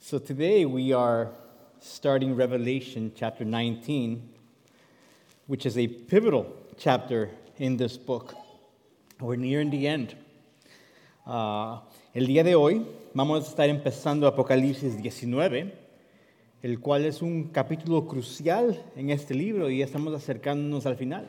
So today we are starting Revelation chapter 19, which is a pivotal chapter in this book. We're nearing the end. El día de hoy vamos a estar empezando Apocalipsis 19, el cual es un capítulo crucial en este libro y estamos acercándonos al final.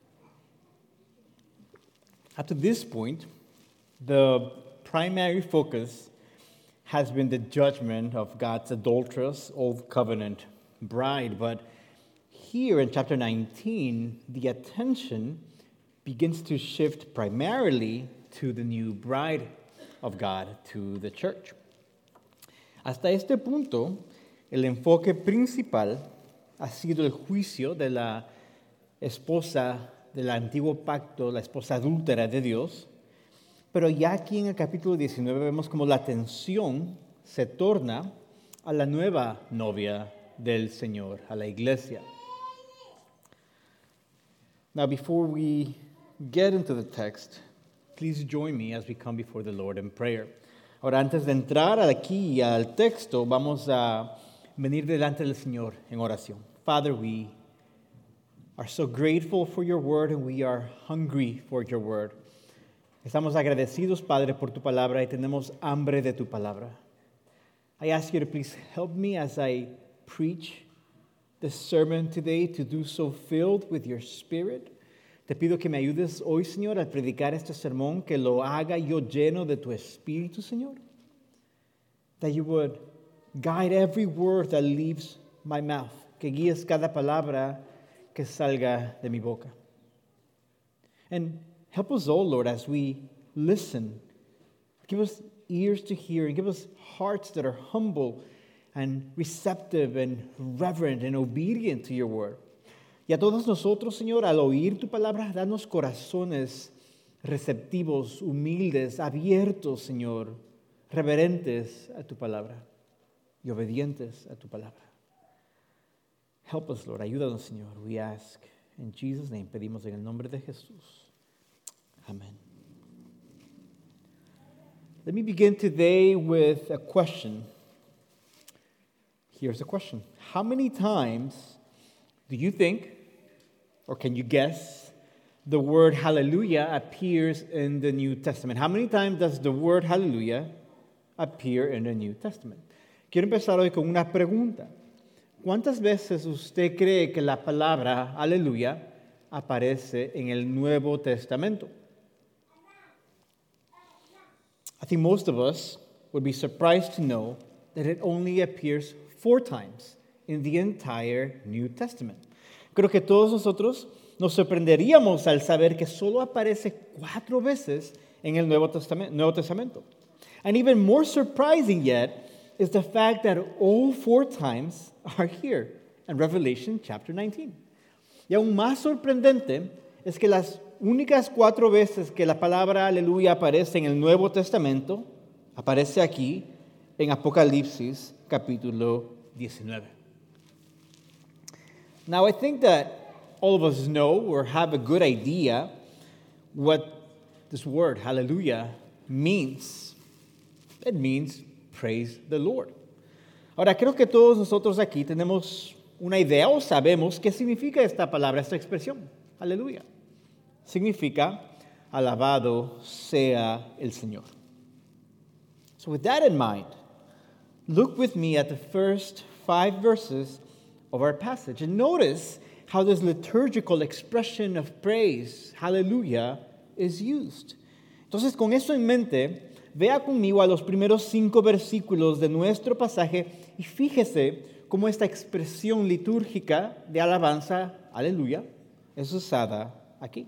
Up to this point, the primary focus has been the judgment of God's adulterous Old Covenant bride. But here in chapter 19, the attention begins to shift primarily to the new bride of God, to the church. Hasta este punto, el enfoque principal ha sido el juicio de la esposa del antiguo pacto, la esposa adúltera de Dios. Pero ya aquí en el capítulo 19 vemos como la atención se torna a la nueva novia del Señor, a la iglesia. Now, before we get into the text, please join me as we come before the Lord in prayer. Ahora, antes de entrar aquí al texto, vamos a venir delante del Señor en oración. Father, we are so grateful for your word and we are hungry for your word. Estamos agradecidos, Padre, por tu palabra y tenemos hambre de tu palabra. I ask you to please help me as I preach this sermon today to do so filled with your Spirit. Te pido que me ayudes hoy, Señor, al predicar este sermón, que lo haga yo lleno de tu Espíritu, Señor. That you would guide every word that leaves my mouth, que guíes cada palabra que salga de mi boca. And help us all, Lord, as we listen. Give us ears to hear and give us hearts that are humble and receptive and reverent and obedient to your word. Y a todos nosotros, Señor, al oír tu palabra, danos corazones receptivos, humildes, abiertos, Señor, reverentes a tu palabra y obedientes a tu palabra. Help us, Lord. Ayúdanos, Señor. We ask in Jesus' name. Pedimos en el nombre de Jesús. Amen. Let me begin today with a question. Here's a question. How many times do you think, or can you guess, the word hallelujah appears in the New Testament? How many times does the word hallelujah appear in the New Testament? Quiero empezar hoy con una pregunta. ¿Cuántas veces usted cree que la palabra aleluya aparece en el Nuevo Testamento? I think most of us would be surprised to know that it only appears 4 times in the entire New Testament. Creo que todos nosotros nos sorprenderíamos al saber que solo aparece 4 veces en el Nuevo Testamento. And even more surprising yet is the fact that all 4 times are here in Revelation chapter 19. Y aún más sorprendente es que las únicas 4 veces que la palabra aleluya aparece en el Nuevo Testamento, aparece aquí en Apocalipsis capítulo 19. Now, I think that all of us know or have a good idea what this word, hallelujah, means. It means praise the Lord. Ahora, creo que todos nosotros aquí tenemos una idea o sabemos qué significa esta palabra, esta expresión, aleluya. Significa, alabado sea el Señor. So with that in mind, look with me at the first 5 verses of our passage and notice how this liturgical expression of praise, hallelujah, is used. Entonces, con eso en mente, vea conmigo a los primeros 5 versículos de nuestro pasaje y fíjese cómo esta expresión litúrgica de alabanza, aleluya, es usada aquí.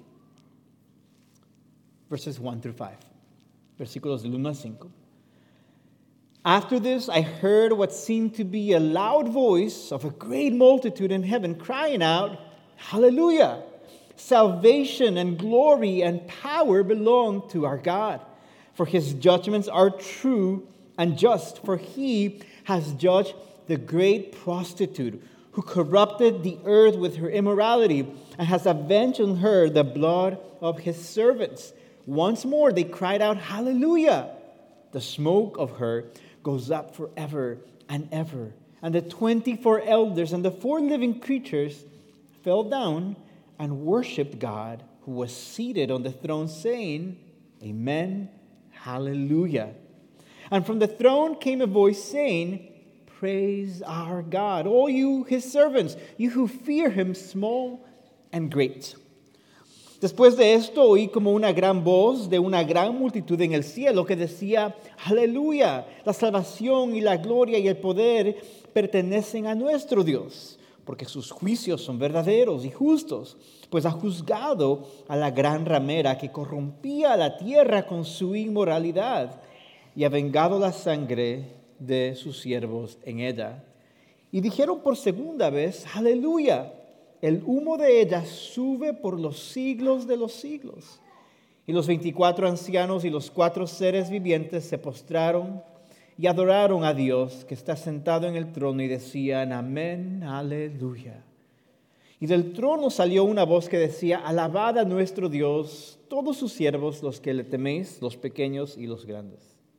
Verses 1 through 5. Versículos del 1 al 5. After this, I heard what seemed to be a loud voice of a great multitude in heaven crying out, Hallelujah! Salvation and glory and power belong to our God. For his judgments are true and just. For he has judged the great prostitute who corrupted the earth with her immorality and has avenged on her the blood of his servants. Once more they cried out, Hallelujah! The smoke of her goes up forever and ever. And the 24 elders and the 4 living creatures fell down and worshipped God who was seated on the throne, saying, Amen, Hallelujah. And from the throne came a voice saying, Praise our God, all you his servants, you who fear him, small and great. Después de esto oí como una gran voz de una gran multitud en el cielo que decía, Aleluya, la salvación y la gloria y el poder pertenecen a nuestro Dios, porque sus juicios son verdaderos y justos, pues ha juzgado a la gran ramera que corrompía la tierra con su inmoralidad y ha vengado la sangre de sus siervos en ella. Y dijeron por segunda vez, Aleluya. El humo de ella sube por los siglos de los siglos. Y los 24 ancianos y los 4 seres vivientes se postraron y adoraron a Dios que está sentado en el trono y decían, Amén, Aleluya. Y del trono salió una voz que decía, Alabad a nuestro Dios, todos sus siervos, los que le teméis, los pequeños y los grandes.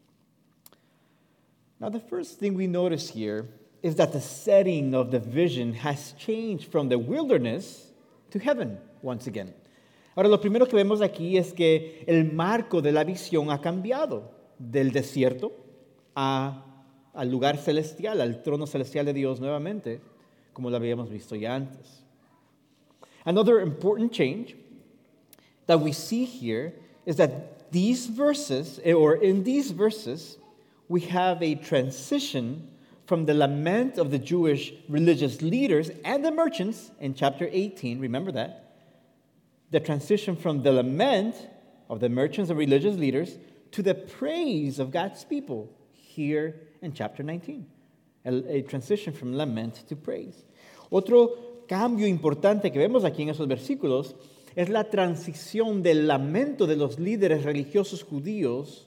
Now the first thing we notice here is that the setting of the vision has changed from the wilderness to heaven once again. Ahora, lo primero que vemos aquí es que el marco de la visión ha cambiado del desierto al lugar celestial, al trono celestial de Dios nuevamente, como lo habíamos visto ya antes. Another important change that we see here is that these verses, or in these verses, we have a transition from the lament of the Jewish religious leaders and the merchants in chapter 18, remember that, the transition from the lament of the merchants and religious leaders to the praise of God's people here in chapter 19, a transition from lament to praise. Otro cambio importante que vemos aquí en esos versículos es la transición del lamento de los líderes religiosos judíos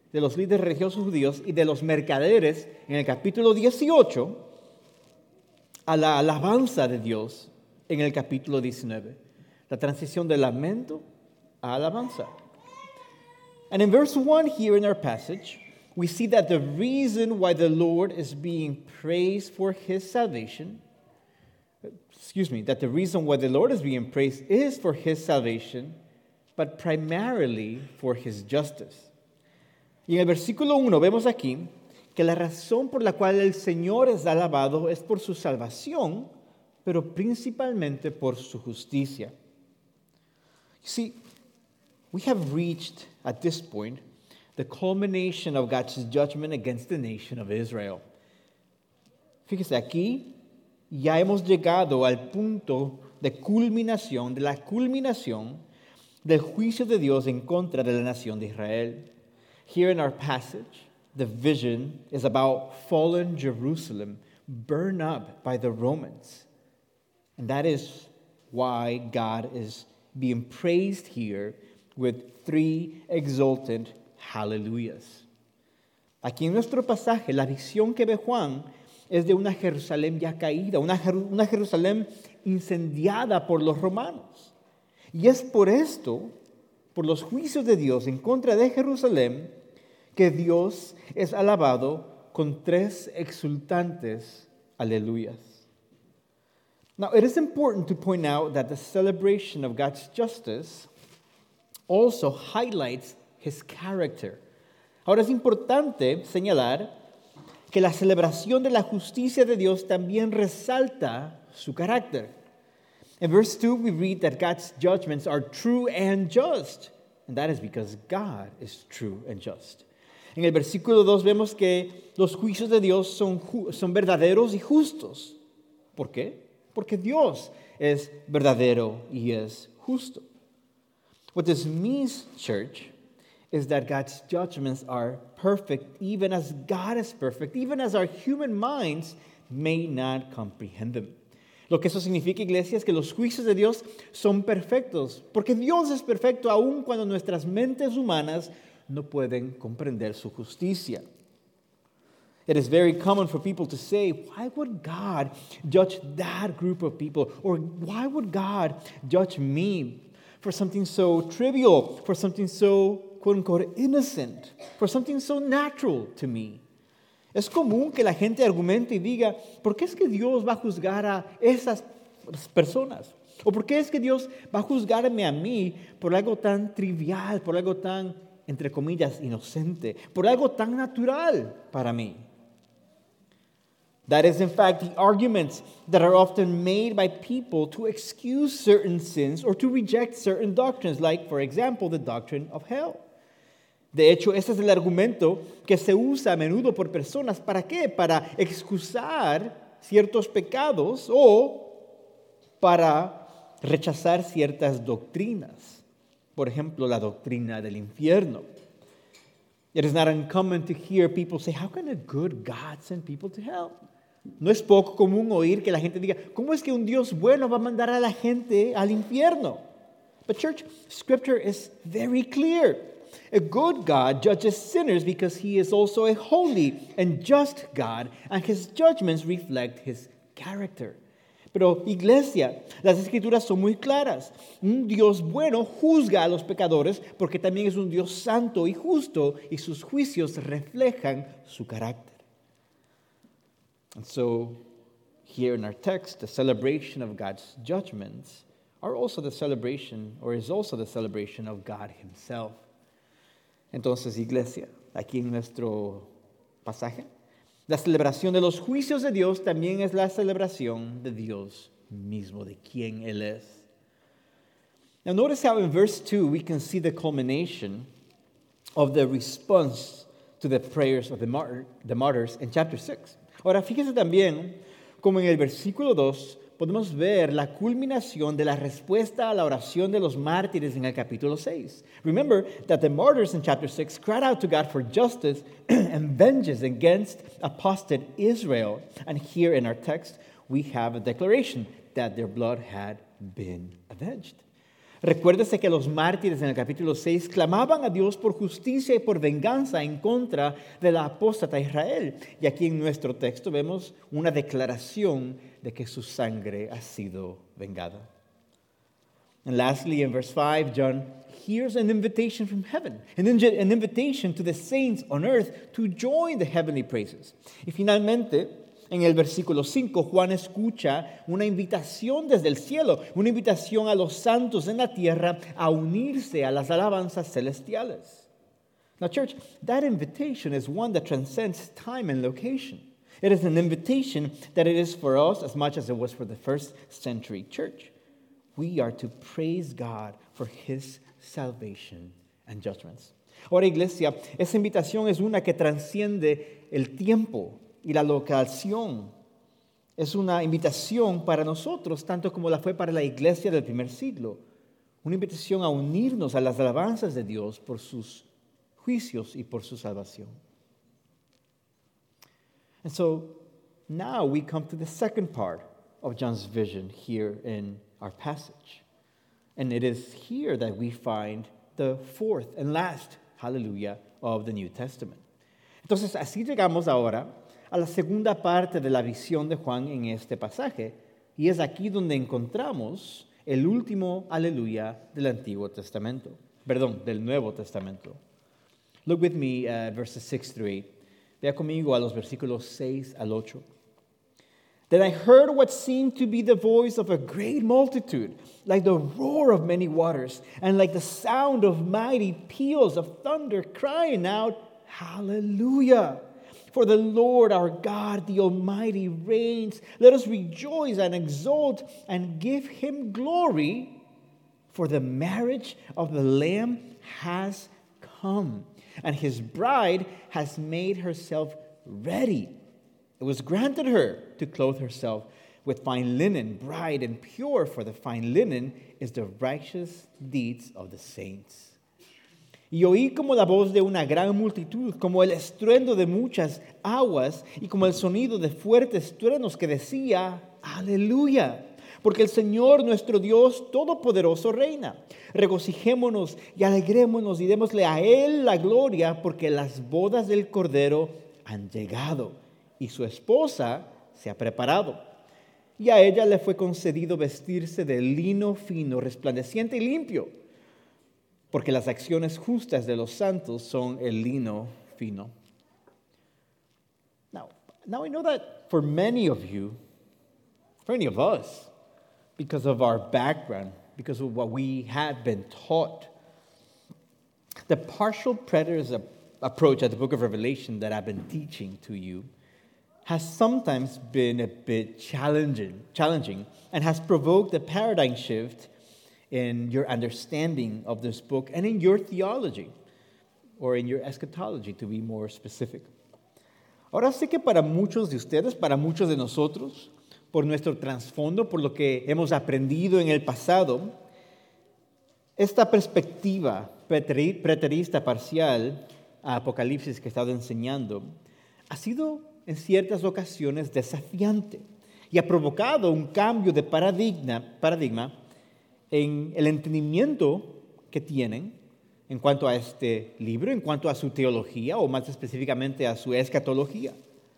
y de los mercaderes en el capítulo 18 a la alabanza de Dios en el capítulo 19. La transición del lamento a alabanza. And in verse 1 here in our passage, we see that the reason why the Lord is being praised for his salvation, that the reason why the Lord is being praised is for his salvation, but primarily for his justice. Y en el versículo 1 vemos aquí que la razón por la cual el Señor es alabado es por su salvación, pero principalmente por su justicia. You see, we have reached at this point the culmination of God's judgment against the nation of Israel. Fíjese, aquí ya hemos llegado al punto de culminación, de la culminación del juicio de Dios en contra de la nación de Israel. Here in our passage, the vision is about fallen Jerusalem burned up by the Romans. And that is why God is being praised here with 3 exultant hallelujahs. Aquí en nuestro pasaje, la visión que ve Juan es de una Jerusalén ya caída, una Jerusalén incendiada por los romanos. Y es por esto, por los juicios de Dios en contra de Jerusalén, que Dios es alabado con 3 exultantes aleluyas. Now, it is important to point out that the celebration of God's justice also highlights his character. Ahora es importante señalar que la celebración de la justicia de Dios también resalta su carácter. In verse 2, we read that God's judgments are true and just, and that is because God is true and just. En el versículo 2 vemos que los juicios de Dios son verdaderos y justos. ¿Por qué? Porque Dios es verdadero y es justo. What this means, church, is that God's judgments are perfect, even as God is perfect, even as our human minds may not comprehend them. Lo que eso significa, iglesia, es que los juicios de Dios son perfectos, porque Dios es perfecto aun cuando nuestras mentes humanas no pueden comprender su justicia. It is very common for people to say, why would God judge that group of people? Or why would God judge me for something so trivial, for something so, quote unquote, innocent, for something so natural to me? Es común que la gente argumente y diga, ¿por qué es que Dios va a juzgar a esas personas? ¿O por qué es que Dios va a juzgarme a mí por algo tan trivial, por algo tan, entre comillas, inocente, por algo tan natural para mí? That is, in fact, the arguments that are often made by people to excuse certain sins or to reject certain doctrines, like, for example, the doctrine of hell. De hecho, ese es el argumento que se usa a menudo por personas. ¿Para qué? Para excusar ciertos pecados o para rechazar ciertas doctrinas. Por ejemplo, la doctrina del infierno. It is not uncommon to hear people say, how can a good God send people to hell? No es poco común oír que la gente diga, ¿cómo es que un Dios bueno va a mandar a la gente al infierno? But church, Scripture is very clear. A good God judges sinners because He is also a holy and just God, and His judgments reflect His character. Pero, iglesia, las Escrituras son muy claras. Un Dios bueno juzga a los pecadores porque también es un Dios santo y justo y sus juicios reflejan su carácter. And so, here in our text, the celebration of God's judgments are also the celebration, or is also the celebration of God Himself. Entonces, iglesia, aquí en nuestro pasaje, la celebración de los juicios de Dios también es la celebración de Dios mismo, de quien Él es. Now notice how in verse 2 we can see the culmination of the response to the prayers of the martyrs in chapter 6. Ahora, fíjese también como en el versículo 2 podemos ver la culminación de la respuesta a la oración de los mártires en el capítulo 6. Remember that the martyrs in chapter 6 cried out to God for justice and vengeance against apostate Israel. And here in our text, we have a declaration that their blood had been avenged. Recuérdese que los mártires en el capítulo 6 clamaban a Dios por justicia y por venganza en contra de la apóstata Israel. Y aquí en nuestro texto vemos una declaración de que su sangre ha sido vengada. And lastly, in verse 5, John hears an invitation from heaven, an invitation to the saints on earth to join the heavenly praises. Y finalmente, en el versículo 5, Juan escucha una invitación desde el cielo, una invitación a los santos en la tierra a unirse a las alabanzas celestiales. Now, church, that invitation is one that transcends time and location. It is an invitation that it is for us as much as it was for the first century church. We are to praise God for His salvation and judgments. Ahora, iglesia, esa invitación es una que transciende el tiempo y la locación. Es una invitación para nosotros, tanto como la fue para la iglesia del primer siglo. Una invitación a unirnos a las alabanzas de Dios por sus juicios y por su salvación. And so, now we come to the second part of John's vision here in our passage. And it is here that we find the fourth and last, hallelujah, of the New Testament. Entonces, así llegamos ahora a la segunda parte de la visión de Juan en este pasaje. Y es aquí donde encontramos el último aleluya del Antiguo Testamento. Del Nuevo Testamento. Look with me at verses 6 through 8. Vea conmigo a los versículos 6 al 8. Then I heard what seemed to be the voice of a great multitude, like the roar of many waters, and like the sound of mighty peals of thunder, crying out, Hallelujah! For the Lord our God, the Almighty, reigns. Let us rejoice and exult and give Him glory, for the marriage of the Lamb has come, and His bride has made herself ready. It was granted her to clothe herself with fine linen, bright and pure, for the fine linen is the righteous deeds of the saints. Y oí como la voz de una gran multitud, como el estruendo de muchas aguas y como el sonido de fuertes truenos que decía, Aleluya, porque el Señor nuestro Dios Todopoderoso reina. Regocijémonos y alegrémonos y démosle a Él la gloria, porque las bodas del Cordero han llegado y su esposa se ha preparado. Y a ella le fue concedido vestirse de lino fino, resplandeciente y limpio, porque las acciones justas de los santos son el lino fino. Now I know that for many of you, for any of us, because of our background, because of what we had been taught, the partial preterist approach at the book of Revelation that I've been teaching to you has sometimes been a bit challenging and has provoked a paradigm shift in your understanding of this book and in your theology, or in your eschatology, to be more specific. Ahora sé que para muchos de ustedes, para muchos de nosotros, por nuestro trasfondo, por lo que hemos aprendido en el pasado, esta perspectiva preterista parcial a Apocalipsis que he estado enseñando ha sido en ciertas ocasiones desafiante y ha provocado un cambio de paradigma en el entendimiento que tienen en cuanto a este libro, en cuanto a su teología o más específicamente a su escatología.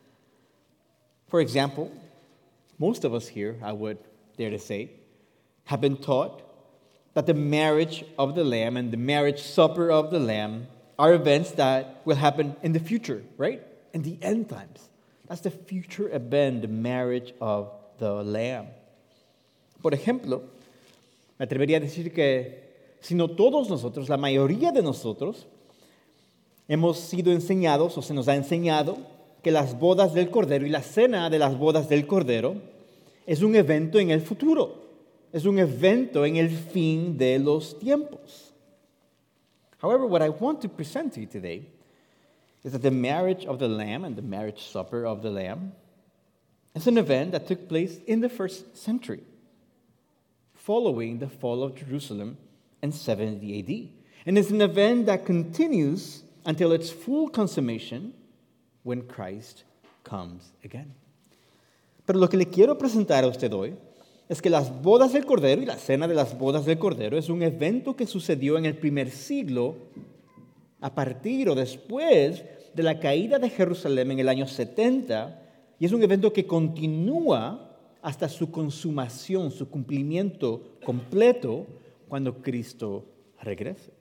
For example, most of us here, I would dare to say, have been taught that the marriage of the Lamb and the marriage supper of the Lamb are events that will happen in the future, right? In the end times. That's the future event, the marriage of the Lamb. Por ejemplo, me atrevería a decir que si no todos nosotros, la mayoría de nosotros, hemos sido enseñados o se nos ha enseñado que las bodas del Cordero y la cena de las bodas del Cordero es un evento en el futuro, es un evento en el fin de los tiempos. However, what I want to present to you today is that the marriage of the Lamb and the marriage supper of the Lamb is an event that took place in the first century, following the fall of Jerusalem in 70 AD. And it's an event that continues until its full consummation when Christ comes again. Pero lo que le quiero presentar a usted hoy es que las bodas del Cordero y la cena de las bodas del Cordero es un evento que sucedió en el primer siglo a partir o después de la caída de Jerusalén en el año 70, y es un evento que continúa hasta su consumación, su cumplimiento completo cuando Cristo regrese.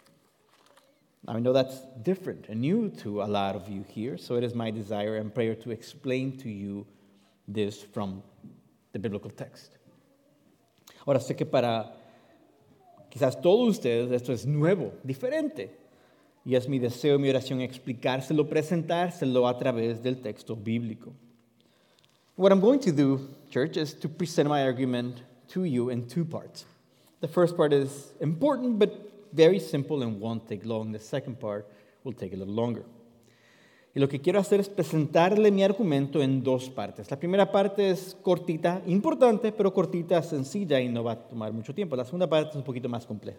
I know that's different and new to a lot of you here, so it is my desire and prayer to explain to you this from the biblical text. Ahora sé que para quizás todos ustedes esto es nuevo, diferente, y es mi deseo, mi oración explicárselo, presentárselo a través del texto bíblico. What I'm going to do, church, is to present my argument to you in two parts. The first part is important, but very simple and won't take long. The second part will take a little longer. Y lo que quiero hacer es presentarle mi argumento en dos partes. La primera parte es cortita, importante, pero cortita, sencilla y no va a tomar mucho tiempo. La segunda parte es un poquito más compleja.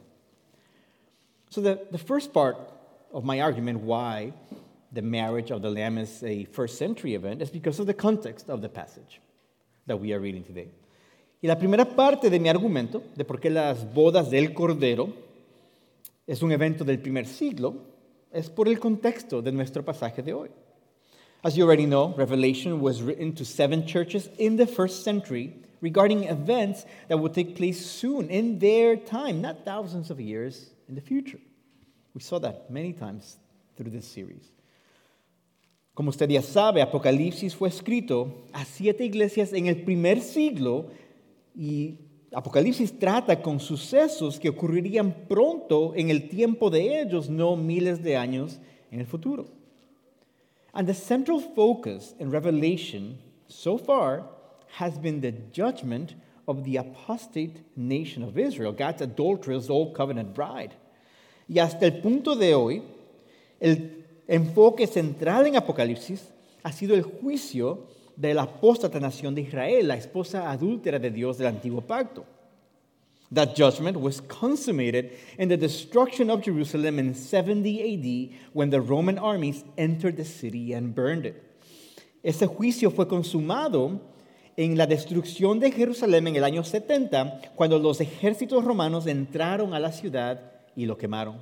So the first part of my argument, why the marriage of the Lamb is a first century event, is because of the context of the passage that we are reading today. Y la primera parte de mi argumento, de por qué las bodas del Cordero es un evento del primer siglo, es por el contexto de nuestro pasaje de hoy. As you already know, Revelation was written to 7 churches in the first century regarding events that would take place soon in their time, not thousands of years in the future. We saw that many times through this series. Como usted ya sabe, Apocalipsis fue escrito a 7 iglesias en el primer siglo y Apocalipsis trata con sucesos que ocurrirían pronto en el tiempo de ellos, no miles de años en el futuro. And the central focus in Revelation so far has been the judgment of the apostate nation of Israel, God's adulterous old covenant bride. Y hasta el punto de hoy, el enfoque central en Apocalipsis ha sido el juicio de la apóstata nación de Israel, la esposa adúltera de Dios del antiguo pacto. That judgment was consummated in the destruction of Jerusalem in 70 AD when the Roman armies entered the city and burned it. Ese juicio fue consumado en la destrucción de Jerusalén en el año 70 cuando los ejércitos romanos entraron a la ciudad y la quemaron.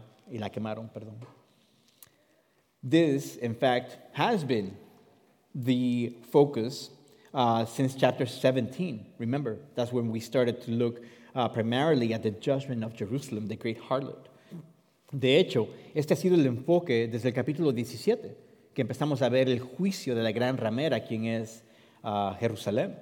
This, in fact, has been the focus since chapter 17. Remember, that's when we started to look primarily at the judgment of Jerusalem, the great harlot. De hecho, este ha sido el enfoque desde el capítulo 17, que empezamos a ver el juicio de la gran ramera, quien es Jerusalén.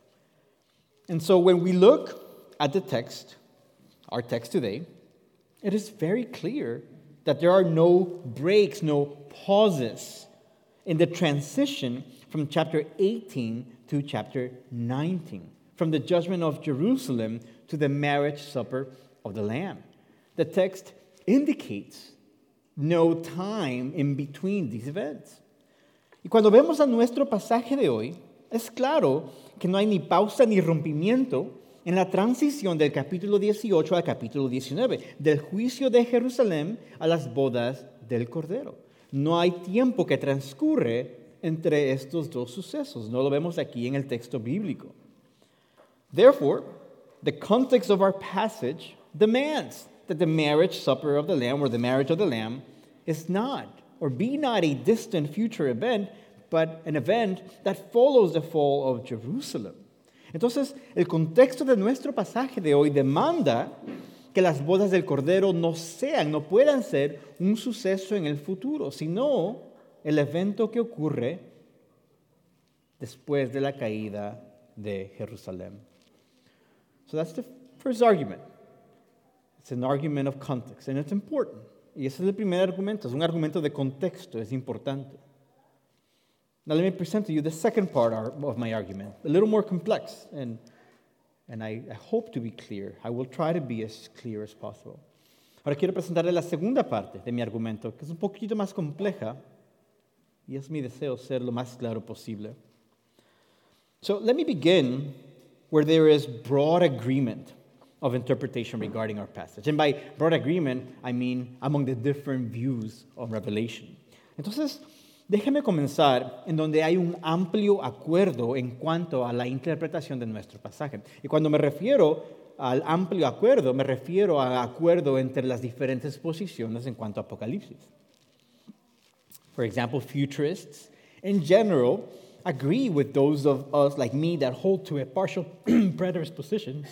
And so when we look at the text, our text today, it is very clear that there are no breaks, no pauses in the transition from chapter 18 to chapter 19, from the judgment of Jerusalem to the marriage supper of the Lamb. The text indicates no time in between these events. Y cuando vemos a nuestro pasaje de hoy, es claro que no hay ni pausa ni rompimiento en la transición del capítulo 18 al capítulo 19, del juicio de Jerusalén a las bodas del Cordero. No hay tiempo que transcurre entre estos dos sucesos. No lo vemos aquí en el texto bíblico. Therefore, the context of our passage demands that the marriage supper of the Lamb, or the marriage of the Lamb, is not, or be not a distant future event, but an event that follows the fall of Jerusalem. Entonces, el contexto de nuestro pasaje de hoy demanda que las bodas del Cordero no puedan ser un suceso en el futuro, sino el evento que ocurre después de la caída de Jerusalén. So that's the first argument. It's an argument of context, and it's important. Y ese es el primer argumento, es un argumento de contexto, es importante. Now let me present to you the second part of my argument, a little more complex, and I hope to be clear. I will try to be as clear as possible. Ahora quiero presentarle la segunda parte de mi argumento, que es un poquito más compleja, y es mi deseo ser lo más claro posible. So let me begin where there is broad agreement of interpretation regarding our passage. And by broad agreement, I mean among the different views of Revelation. Entonces, déjeme comenzar en donde hay un amplio acuerdo en cuanto a la interpretación de nuestro pasaje. Y cuando me refiero al amplio acuerdo, me refiero al acuerdo entre las diferentes posiciones en cuanto a Apocalipsis. For example, futurists in general agree with those of us like me that hold to a partial preterist position.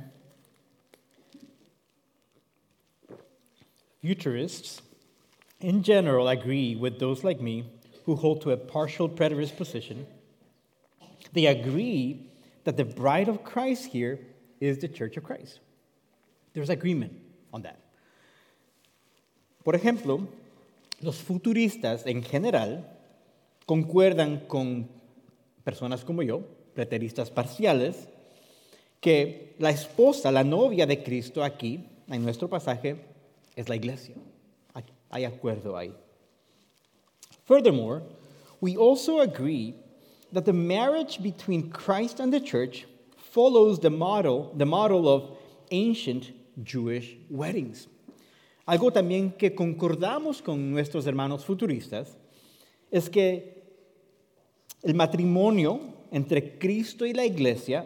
Futurists in general agree with those like me who hold to a partial preterist position. They agree that the bride of Christ here is the Church of Christ. There's agreement on that. Por ejemplo, los futuristas en general concuerdan con personas como yo, preteristas parciales, que la esposa, la novia de Cristo aquí, en nuestro pasaje, es la iglesia. Hay acuerdo ahí. Furthermore, we also agree that the marriage between Christ and the church follows the model of ancient Jewish weddings. Algo también que concordamos con nuestros hermanos futuristas es que el matrimonio entre Cristo y la iglesia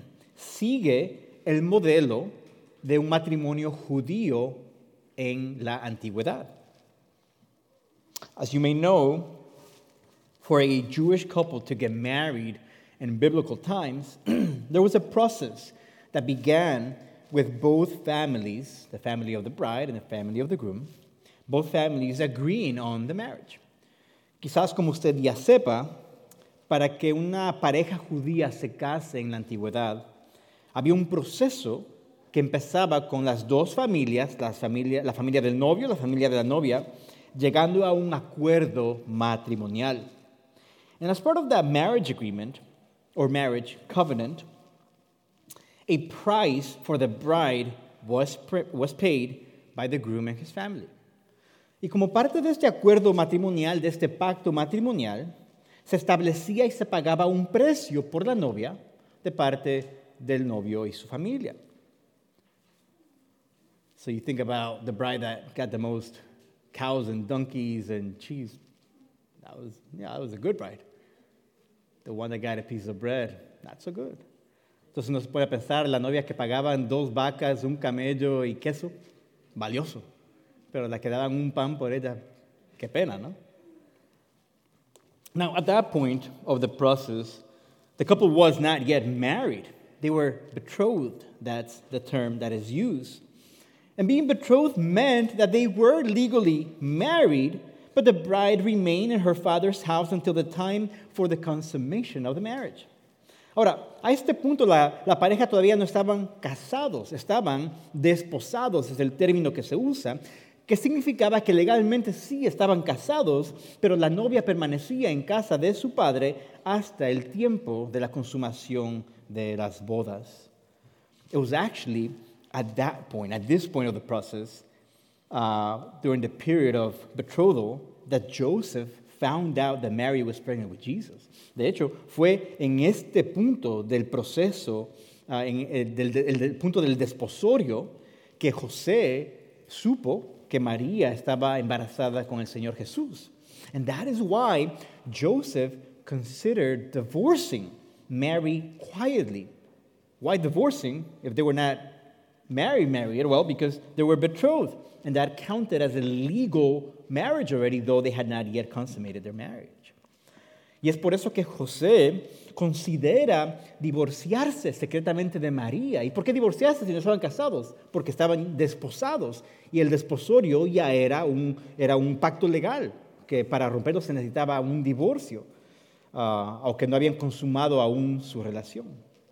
sigue el modelo de un matrimonio judío en la antigüedad. As you may know, for a Jewish couple to get married in biblical times, there was a process that began with both families, the family of the bride and the family of the groom, both families agreeing on the marriage. Quizás como usted ya sepa, para que una pareja judía se case en la antigüedad, había un proceso que empezaba con las dos familias, la familia del novio, la familia de la novia, llegando a un acuerdo matrimonial. And as part of that marriage agreement, or marriage covenant, a price for the bride was paid by the groom and his family. Y como parte de este acuerdo matrimonial, de este pacto matrimonial, se establecía y se pagaba un precio por la novia de parte del novio y su familia. So you think about the bride that got the most cows and donkeys and cheese. That was a good bride. The one that got a piece of bread, not so good. Entonces uno se puede pensar, la novia que pagaban 2 vacas, un camello y queso, valioso. Pero la que daban un pan por ella, qué pena, ¿no? Now, at that point of the process, the couple was not yet married. They were betrothed. That's the term that is used. And being betrothed meant that they were legally married, but the bride remained in her father's house until the time for the consummation of the marriage. Ahora, a este punto la pareja todavía no estaban casados, estaban desposados, es el término que se usa, que significaba que legalmente sí estaban casados, pero la novia permanecía en casa de su padre hasta el tiempo de la consumación de las bodas. It was actually at this point of the process, during the period of betrothal, that Joseph found out that Mary was pregnant with Jesus. De hecho, fue en este punto del proceso, del punto del desposorio, que José supo que María estaba embarazada con el Señor Jesús. And that is why Joseph considered divorcing Mary quietly. Why divorcing if they were not married? Well, because they were betrothed. And that counted as a legal marriage already, though they had not yet consummated their marriage. Y es por eso que José considera divorciarse secretamente de María. ¿Y por qué divorciarse si no estaban casados? Porque estaban desposados. Y el desposorio ya era un pacto legal, que para romperlo se necesitaba un divorcio, aunque no habían consumado aún su relación.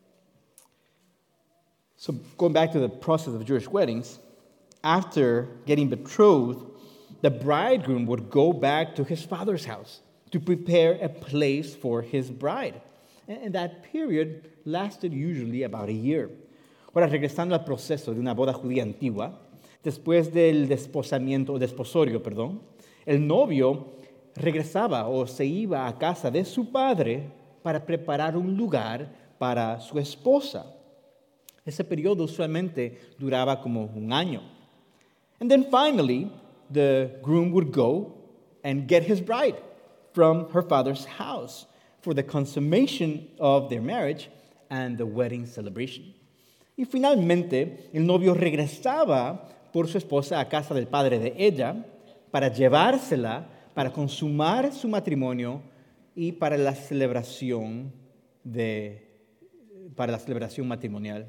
So going back to the process of Jewish weddings, after getting betrothed, the bridegroom would go back to his father's house to prepare a place for his bride. And that period lasted usually about a year. Ahora, regresando al proceso de una boda judía antigua, después del desposorio, el novio regresaba o se iba a casa de su padre para preparar un lugar para su esposa. Ese periodo usualmente duraba como un año. And then finally, the groom would go and get his bride from her father's house for the consummation of their marriage and the wedding celebration. Y finalmente, el novio regresaba por su esposa a casa del padre de ella para llevársela, para consumar su matrimonio y para la celebración matrimonial.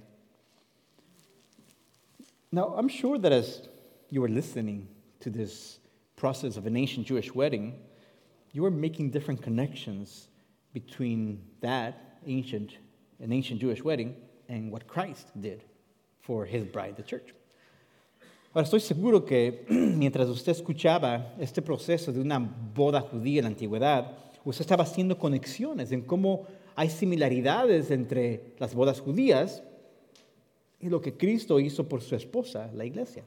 Now, I'm sure that as you were listening to this process of an ancient Jewish wedding, you were making different connections between an ancient Jewish wedding and what Christ did for his bride, the church. Ahora, estoy seguro que mientras usted escuchaba este proceso de una boda judía en la antigüedad, usted estaba haciendo conexiones en cómo hay similaridades entre las bodas judías y lo que Cristo hizo por su esposa, la iglesia.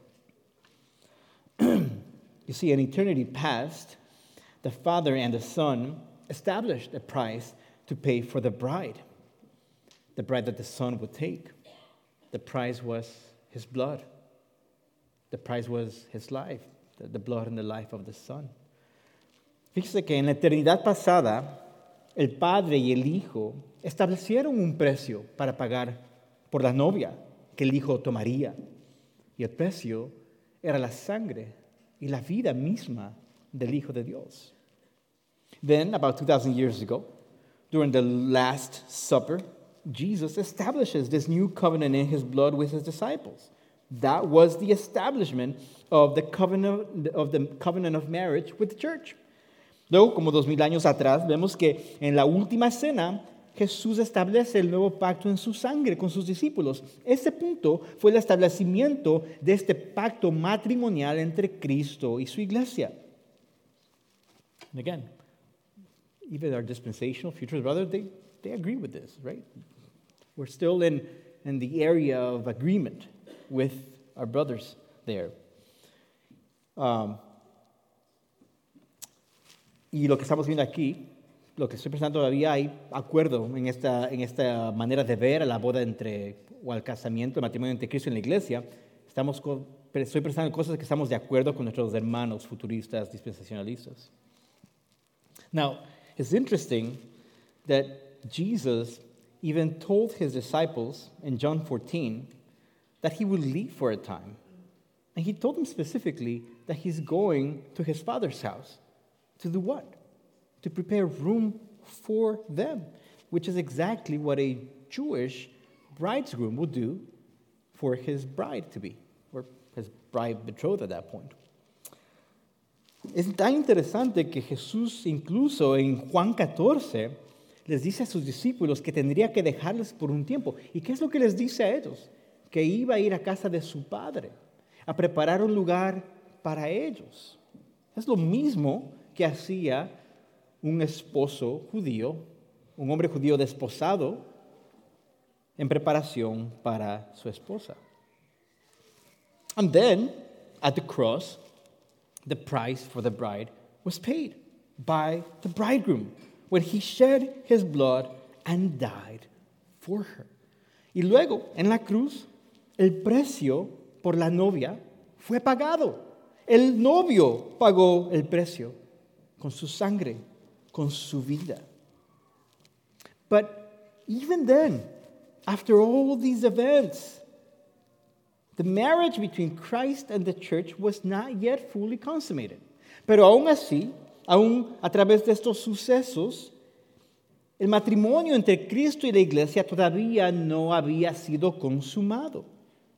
You see, in eternity past, the Father and the Son established a price to pay for the bride that the Son would take. The price was his blood. The price was his life, the blood and the life of the Son. Fíjese que en la eternidad pasada, el Padre y el Hijo establecieron un precio para pagar por la novia que el Hijo tomaría. Y el precio era la sangre y la vida misma del Hijo de Dios. Then, about 2,000 years ago, during the Last Supper, Jesus establishes this new covenant in his blood with his disciples. That was the establishment of the covenant of marriage with the church. Luego, como 2,000 años atrás, vemos que en la última cena, Jesús establece el nuevo pacto en su sangre con sus discípulos. Ese punto fue el establecimiento de este pacto matrimonial entre Cristo y su iglesia. And again, even our dispensational futures brothers, they agree with this, right? We're still in the area of agreement with our brothers there. Y lo que estamos viendo aquí, lo que estoy presentando todavía hay acuerdo en esta manera de ver a la boda o al casamiento, el matrimonio entre Cristo y la iglesia. Estoy presentando cosas que estamos de acuerdo con nuestros hermanos futuristas, dispensacionalistas. Now, it's interesting that Jesus even told his disciples in John 14 that he would leave for a time. And he told them specifically that he's going to his Father's house. To do what? To prepare room for them, which is exactly what a Jewish bridegroom would do for his bride to be, or his bride betrothed at that point. Es tan interesante que Jesús incluso en Juan 14 les dice a sus discípulos que tendría que dejarles por un tiempo. ¿Y qué es lo que les dice a ellos? Que iba a ir a casa de su Padre, a preparar un lugar para ellos. Es lo mismo que hacía un esposo judío, un hombre judío desposado en preparación para su esposa. And then, at the cross, the price for the bride was paid by the bridegroom when he shed his blood and died for her. Y luego, en la cruz, el precio por la novia fue pagado. El novio pagó el precio con su sangre, con su vida. But even then, after all these events, the marriage between Christ and the church was not yet fully consummated. Pero aún así, aún a través de estos sucesos, el matrimonio entre Cristo y la iglesia todavía no había sido consumado.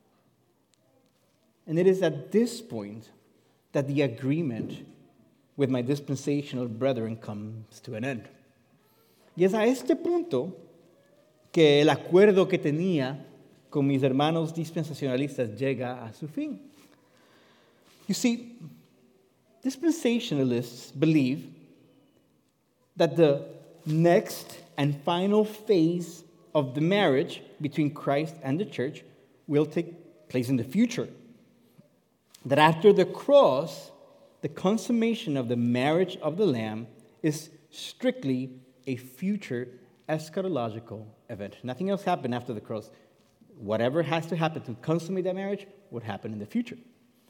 And it is at this point that the agreement with my dispensational brethren comes to an end. Y es a este punto que el acuerdo que tenía con mis hermanos dispensacionalistas llega a su fin. You see, dispensationalists believe that the next and final phase of the marriage between Christ and the church will take place in the future. That after the cross, the consummation of the marriage of the Lamb is strictly a future eschatological event. Nothing else happened after the cross. Whatever has to happen to consummate that marriage would happen in the future.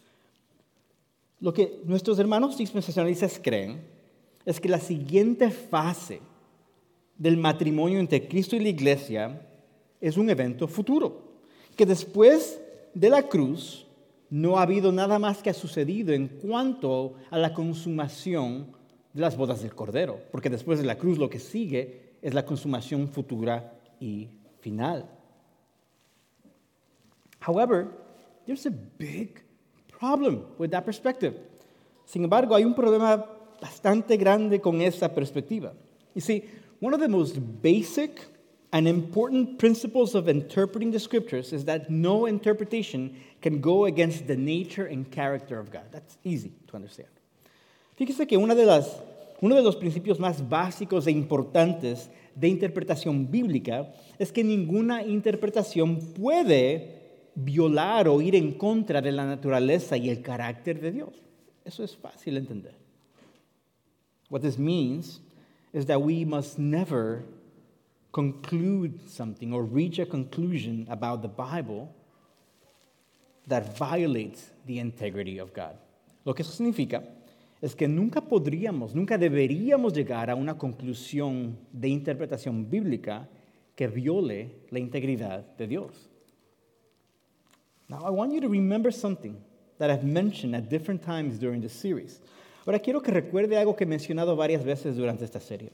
Lo que nuestros hermanos dispensacionalistas creen es que la siguiente fase del matrimonio entre Cristo y la iglesia es un evento futuro, que después de la cruz no ha habido nada más que ha sucedido en cuanto a la consumación de las bodas del Cordero, porque después de la cruz lo que sigue es la consumación futura y final. However, there's a big problem with that perspective. Sin embargo, hay un problema bastante grande con esa perspectiva. You see, one of the most basic and important principles of interpreting the scriptures is that no interpretation can go against the nature and character of God. That's easy to understand. Fíjese que uno de los principios más básicos e importantes de interpretación bíblica es que ninguna interpretación puede violar o ir en contra de la naturaleza y el carácter de Dios. Eso es fácil de entender. What this means is that we must never conclude something or reach a conclusion about the Bible that violates the integrity of God. Lo que eso significa es que nunca deberíamos llegar a una conclusión de interpretación bíblica que viole la integridad de Dios. Now, I want you to remember something that I've mentioned at different times during this series. Ahora quiero que recuerde algo que he mencionado varias veces durante esta serie.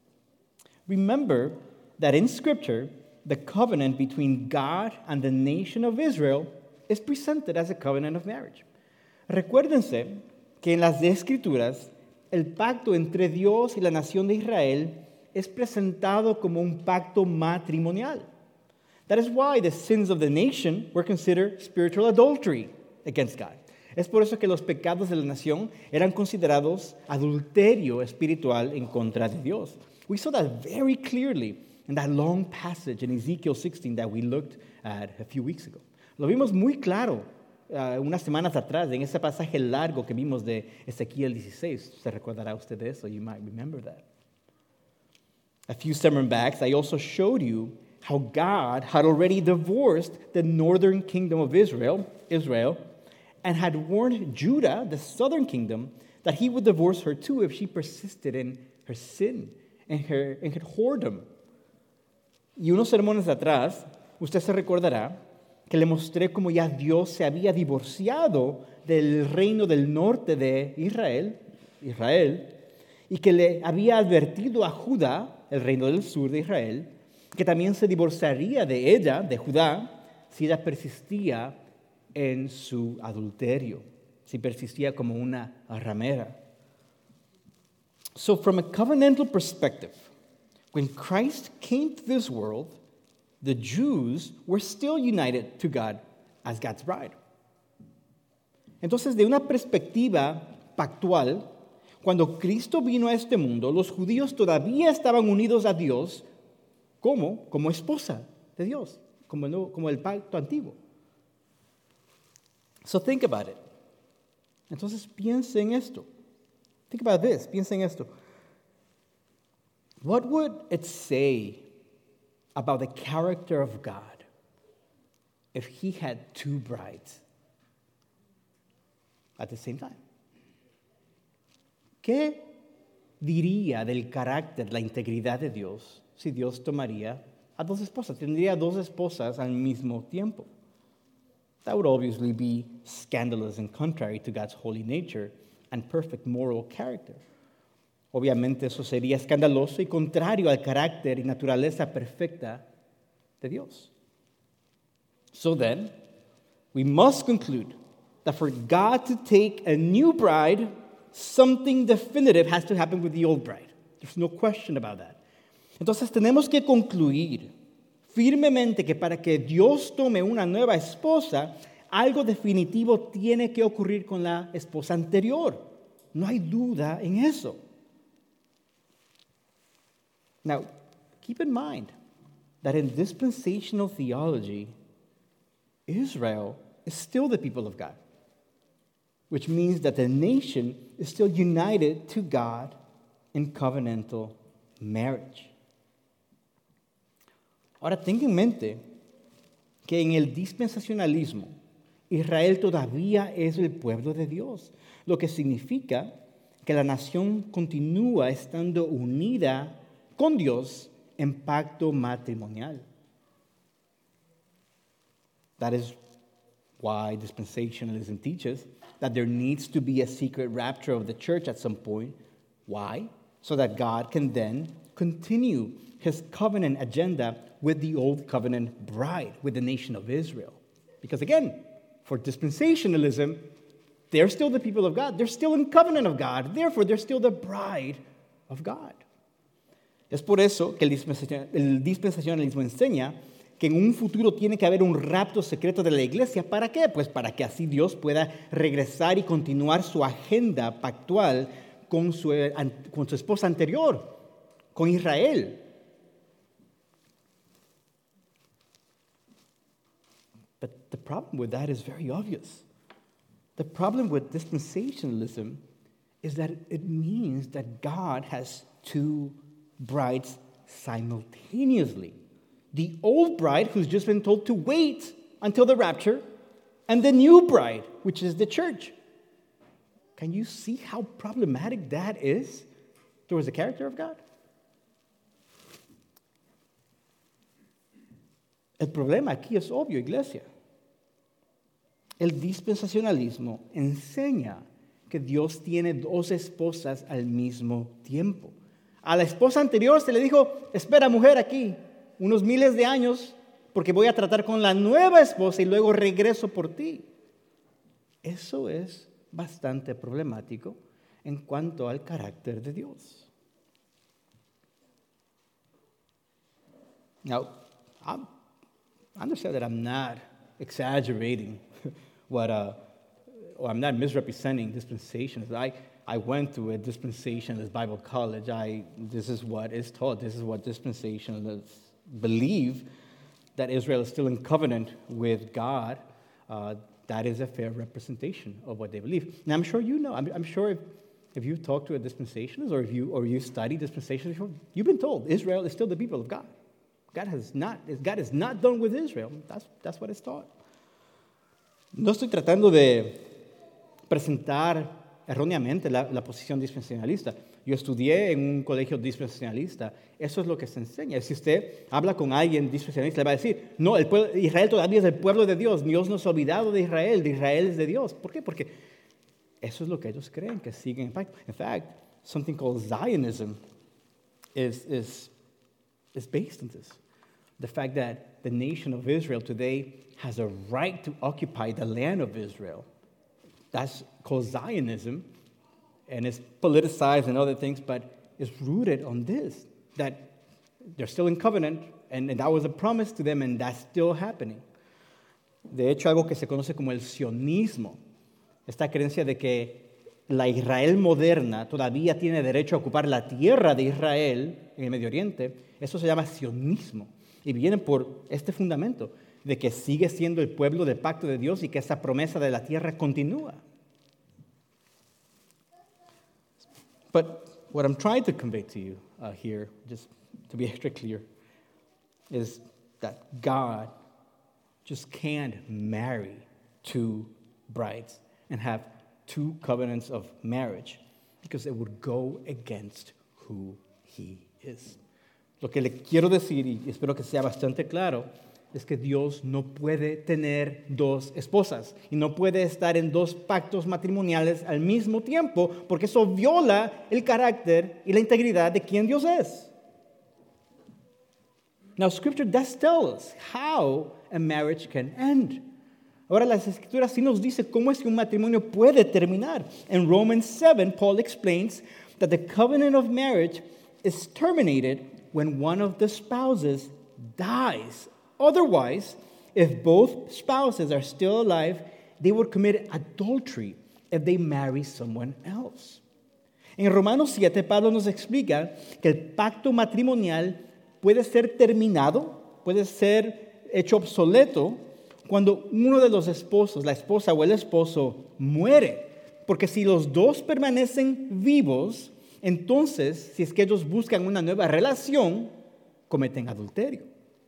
Remember that in Scripture, the covenant between God and the nation of Israel is presented as a covenant of marriage. Recuérdense que en las Escrituras, el pacto entre Dios y la nación de Israel es presentado como un pacto matrimonial. That is why the sins of the nation were considered spiritual adultery against God. Es por eso que los pecados de la nación eran considerados adulterio espiritual en contra de Dios. We saw that very clearly in that long passage in Ezekiel 16 that we looked at a few weeks ago. Lo vimos muy claro unas semanas atrás en ese pasaje largo que vimos de Ezequiel 16. Se recordará usted de eso. You might remember that. A few sermon backs, I also showed you how God had already divorced the northern kingdom of Israel, and had warned Judah, the southern kingdom, that he would divorce her too if she persisted in her sin, in her whoredom. Y unos sermones atrás, usted se recordará que le mostré cómo ya Dios se había divorciado del reino del norte de Israel, y que le había advertido a Judá, el reino del sur de Israel, que también se divorciaría de ella, de Judá, si ella persistía en su adulterio, si persistía como una ramera. So from a covenantal perspective, when Christ came to this world, the Jews were still united to God as God's bride. Entonces, de una perspectiva pactual, cuando Cristo vino a este mundo, los judíos todavía estaban unidos a Dios como esposa de Dios, como el pacto antiguo. So think about it. Entonces, piensa en esto. Think about this. Piensa en esto. What would it say about the character of God if he had two brides at the same time? ¿Qué diría del carácter, la integridad de Dios si Dios tomaría a dos esposas? Tendría dos esposas al mismo tiempo. That would obviously be scandalous and contrary to God's holy nature and perfect moral character. Obviamente eso sería escandaloso y contrario al carácter y naturaleza perfecta de Dios. So then, we must conclude that for God to take a new bride, something definitive has to happen with the old bride. There's no question about that. Entonces tenemos que concluir firmemente que para que Dios tome una nueva esposa, algo definitivo tiene que ocurrir con la esposa anterior. No hay duda en eso. Now, keep in mind that in dispensational theology, Israel is still the people of God, which means that the nation is still united to God in covenantal marriage. Ahora, tenga en mente que en el dispensacionalismo, Israel todavía es el pueblo de Dios, lo que significa que la nación continúa estando unida con Dios en pacto matrimonial. That is why dispensationalism teaches that there needs to be a secret rapture of the church at some point. Why? So that God can then continue his covenant agenda with the old covenant bride, with the nation of Israel. Because again, for dispensationalism, they're still the people of God. They're still in covenant of God. Therefore, they're still the bride of God. Es por eso que el dispensacionalismo enseña que en un futuro tiene que haber un rapto secreto de la iglesia. ¿Para qué? Pues para que así Dios pueda regresar y continuar su agenda pactual con su esposa anterior, con Israel. But the problem with that is very obvious. The problem with dispensationalism is that it means that God has two brides simultaneously. The old bride, who's just been told to wait until the rapture, and the new bride, which is the church. Can you see how problematic that is towards the character of God? El problema aquí es obvio, iglesia. El dispensacionalismo enseña que Dios tiene dos esposas al mismo tiempo. A la esposa anterior se le dijo, espera mujer aquí unos miles de años porque voy a tratar con la nueva esposa y luego regreso por ti. Eso es bastante problemático en cuanto al carácter de Dios. Now, I understand that I'm not exaggerating or I'm not misrepresenting dispensations. I went to a dispensationalist Bible college. This is what is taught. This is what dispensationalists believe, that Israel is still in covenant with God. That is a fair representation of what they believe. Now, I'm sure you know. I'm sure if you talk to a dispensationalist or you study dispensationalism, you've been told Israel is still the people of God. God is not done with Israel. That's what it's taught. No estoy tratando de presentar erróneamente la posición dispensacionalista. Yo estudié en un colegio dispensacionalista. Eso es lo que se enseña. Si usted habla con alguien dispensacionalista, le va a decir, no, Israel todavía es el pueblo de Dios. Dios no se ha olvidado de Israel es de Dios. ¿Por qué? Porque eso es lo que ellos creen, que siguen. In fact, something called Zionism is based on this. The fact that the nation of Israel today has a right to occupy the land of Israel. That's called Zionism. and it's politicized and other things, but it's rooted on this, that they're still in covenant, and that was a promise to them, and that's still happening. De hecho, algo que se conoce como el sionismo, esta creencia de que la Israel moderna todavía tiene derecho a ocupar la tierra de Israel en el Medio Oriente, eso se llama sionismo, y viene por este fundamento de que sigue siendo el pueblo del pacto de Dios y que esa promesa de la tierra continúa. But what I'm trying to convey to you here, just to be extra clear, is that God just can't marry two brides and have two covenants of marriage because it would go against who he is. Lo que le quiero decir, y espero que sea bastante claro, es que Dios no puede tener dos esposas y no puede estar en dos pactos matrimoniales al mismo tiempo porque eso viola el carácter y la integridad de quien Dios es. Now, Scripture does tell us how a marriage can end. Ahora, las Escrituras sí nos dice cómo es que un matrimonio puede terminar. In Romans 7, Paul explains that the covenant of marriage is terminated when one of the spouses dies. Otherwise, if both spouses are still alive, they would commit adultery if they marry someone else. En Romanos 7, Pablo nos explica que el pacto matrimonial puede ser terminado, puede ser hecho obsoleto cuando uno de los esposos, la esposa o el esposo, muere. Porque si los dos permanecen vivos, entonces, si es que ellos buscan una nueva relación, cometen adulterio.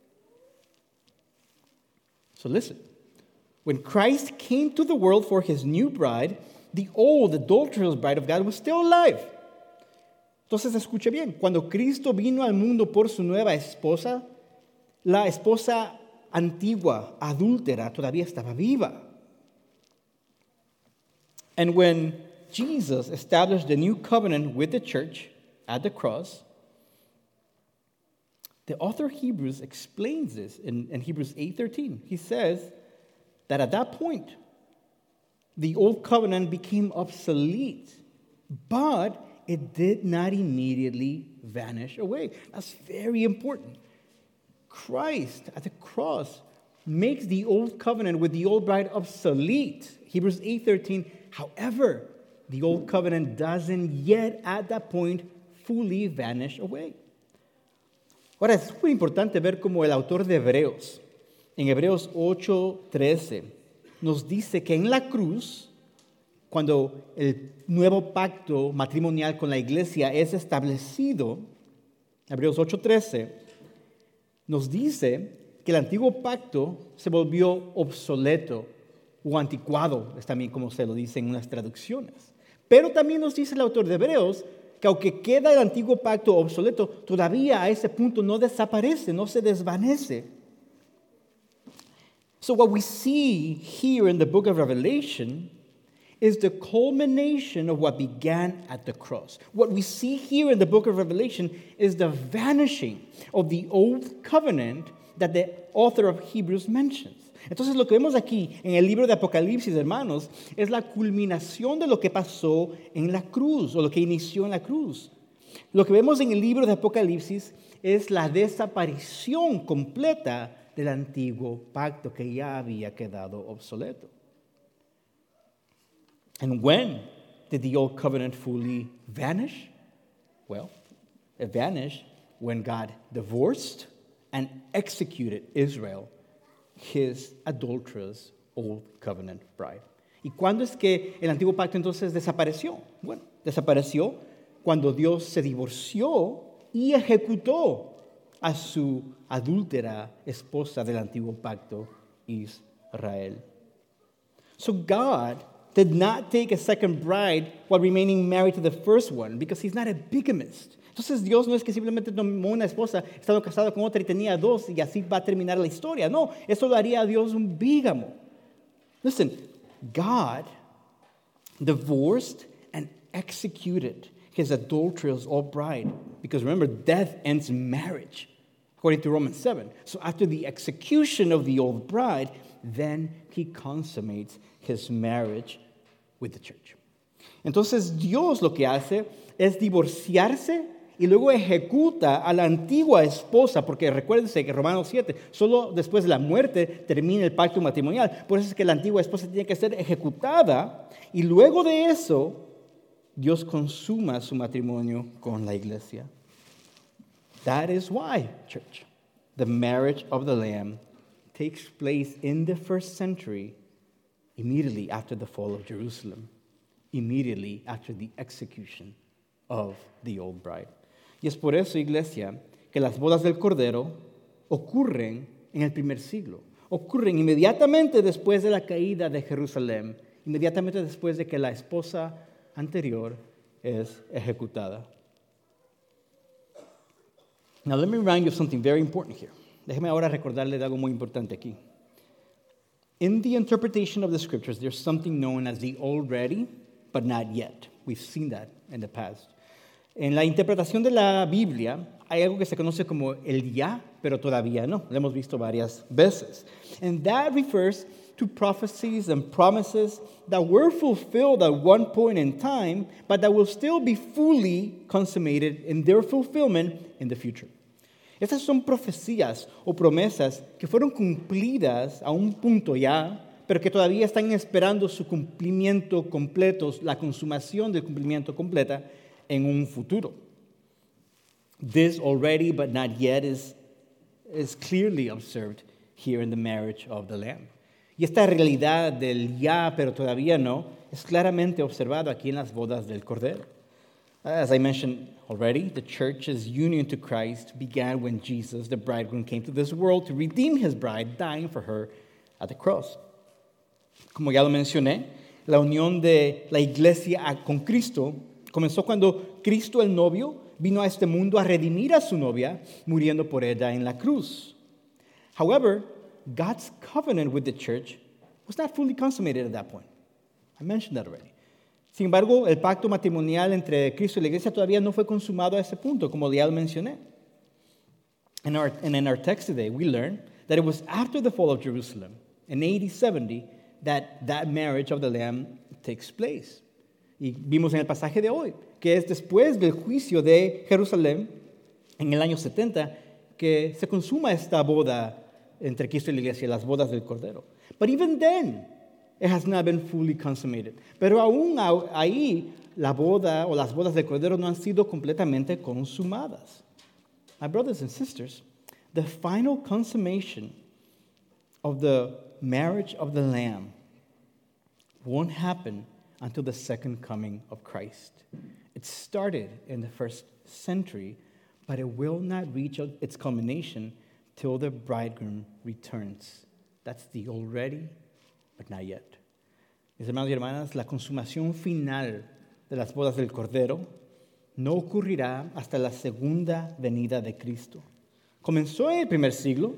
So listen, when Christ came to the world for his new bride, the old adulterous bride of God was still alive. Entonces, escuche bien, cuando Cristo vino al mundo por su nueva esposa, la esposa antigua, adúltera, todavía estaba viva. And when Jesus established the new covenant with the church at the cross, the author of Hebrews explains this in Hebrews 8:13. He says that at that point, the old covenant became obsolete, but it did not immediately vanish away. That's very important. Christ at the cross makes the old covenant with the old bride obsolete. Hebrews 8:13. However, the old covenant doesn't yet at that point fully vanish away. Ahora, es muy importante ver cómo el autor de Hebreos, en Hebreos 8:13, nos dice que en la cruz, cuando el nuevo pacto matrimonial con la iglesia es establecido, Hebreos 8:13, nos dice que el antiguo pacto se volvió obsoleto o anticuado, es también como se lo dice en unas traducciones. Pero también nos dice el autor de Hebreos que aunque queda el antiguo pacto obsoleto, todavía a ese punto no desaparece, no se desvanece. So what we see here in the book of Revelation is the culmination of what began at the cross. What we see here in the book of Revelation is the vanishing of the old covenant that the author of Hebrews mentions. Entonces lo que vemos aquí en el libro de Apocalipsis, hermanos, es la culminación de lo que pasó en la cruz o lo que inició en la cruz. Lo que vemos en el libro de Apocalipsis es la desaparición completa del antiguo pacto que ya había quedado obsoleto. And when did the old covenant fully vanish? Well, it vanished when God divorced and executed Israel, his adulterous old covenant bride. ¿Y cuándo es que el antiguo pacto entonces desapareció? Bueno, desapareció cuando Dios se divorció y ejecutó a su adúltera esposa del antiguo pacto, Israel. So God did not take a second bride while remaining married to the first one because he's not a bigamist. Entonces Dios no es que simplemente tomó una esposa, estando casado con otra y tenía dos y así va a terminar la historia. No, eso lo haría a Dios un bígamo. Listen, God divorced and executed his adulterous old bride because remember, death ends marriage, according to Romans 7. So after the execution of the old bride, then he consummates his marriage with the church. Entonces Dios lo que hace es divorciarse y luego ejecuta a la antigua esposa, porque recuérdense que Romanos 7, solo después de la muerte termina el pacto matrimonial. Por eso es que la antigua esposa tiene que ser ejecutada y luego de eso Dios consuma su matrimonio con la iglesia. That is why, church, the marriage of the Lamb takes place in the first century immediately after the fall of Jerusalem, immediately after the execution of the old bride. Y es por eso, iglesia, que las bodas del Cordero ocurren en el primer siglo. Ocurren inmediatamente después de la caída de Jerusalén, inmediatamente después de que la esposa anterior es ejecutada. Now let me remind you of something very important here. Déjeme ahora recordarle de algo muy importante aquí. In the interpretation of the scriptures, there's something known as the already, but not yet. We've seen that in the past. En la interpretación de la Biblia hay algo que se conoce como el ya, pero todavía no. Lo hemos visto varias veces. And that refers to prophecies and promises that were fulfilled at one point in time, but that will still be fully consummated in their fulfillment in the future. Estas son profecías o promesas que fueron cumplidas a un punto ya, pero que todavía están esperando su cumplimiento completo, la consumación del cumplimiento completa en un futuro. This already but not yet is clearly observed here in the marriage of the Lamb. Y esta realidad del ya pero todavía no es claramente observado aquí en las bodas del Cordero. As I mentioned already, the church's union to Christ began when Jesus, the bridegroom, came to this world to redeem his bride, dying for her at the cross. Como ya lo mencioné, la unión de la iglesia con Cristo comenzó cuando Cristo, el novio, vino a este mundo a redimir a su novia, muriendo por ella en la cruz. However, God's covenant with the church was not fully consummated at that point. I mentioned that already. Sin embargo, el pacto matrimonial entre Cristo y la iglesia todavía no fue consumado a ese punto, como ya lo mencioné. And in our text today, we learn that it was after the fall of Jerusalem, in AD 70, that marriage of the Lamb takes place. Y vimos en el pasaje de hoy que es después del juicio de Jerusalén, en el año 70, que se consuma esta boda entre Cristo y la iglesia, las bodas del Cordero. But even then, it has not been fully consummated. Pero aún ahí, la boda o las bodas del Cordero no han sido completamente consumadas. My brothers and sisters, the final consummation of the marriage of the Lamb won't happen until the second coming of Christ. It started in the first century, but it will not reach its culmination till the bridegroom returns. That's the already, but not yet. Mis hermanos y hermanas, la consumación final de las bodas del Cordero no ocurrirá hasta la segunda venida de Cristo. Comenzó en el primer siglo,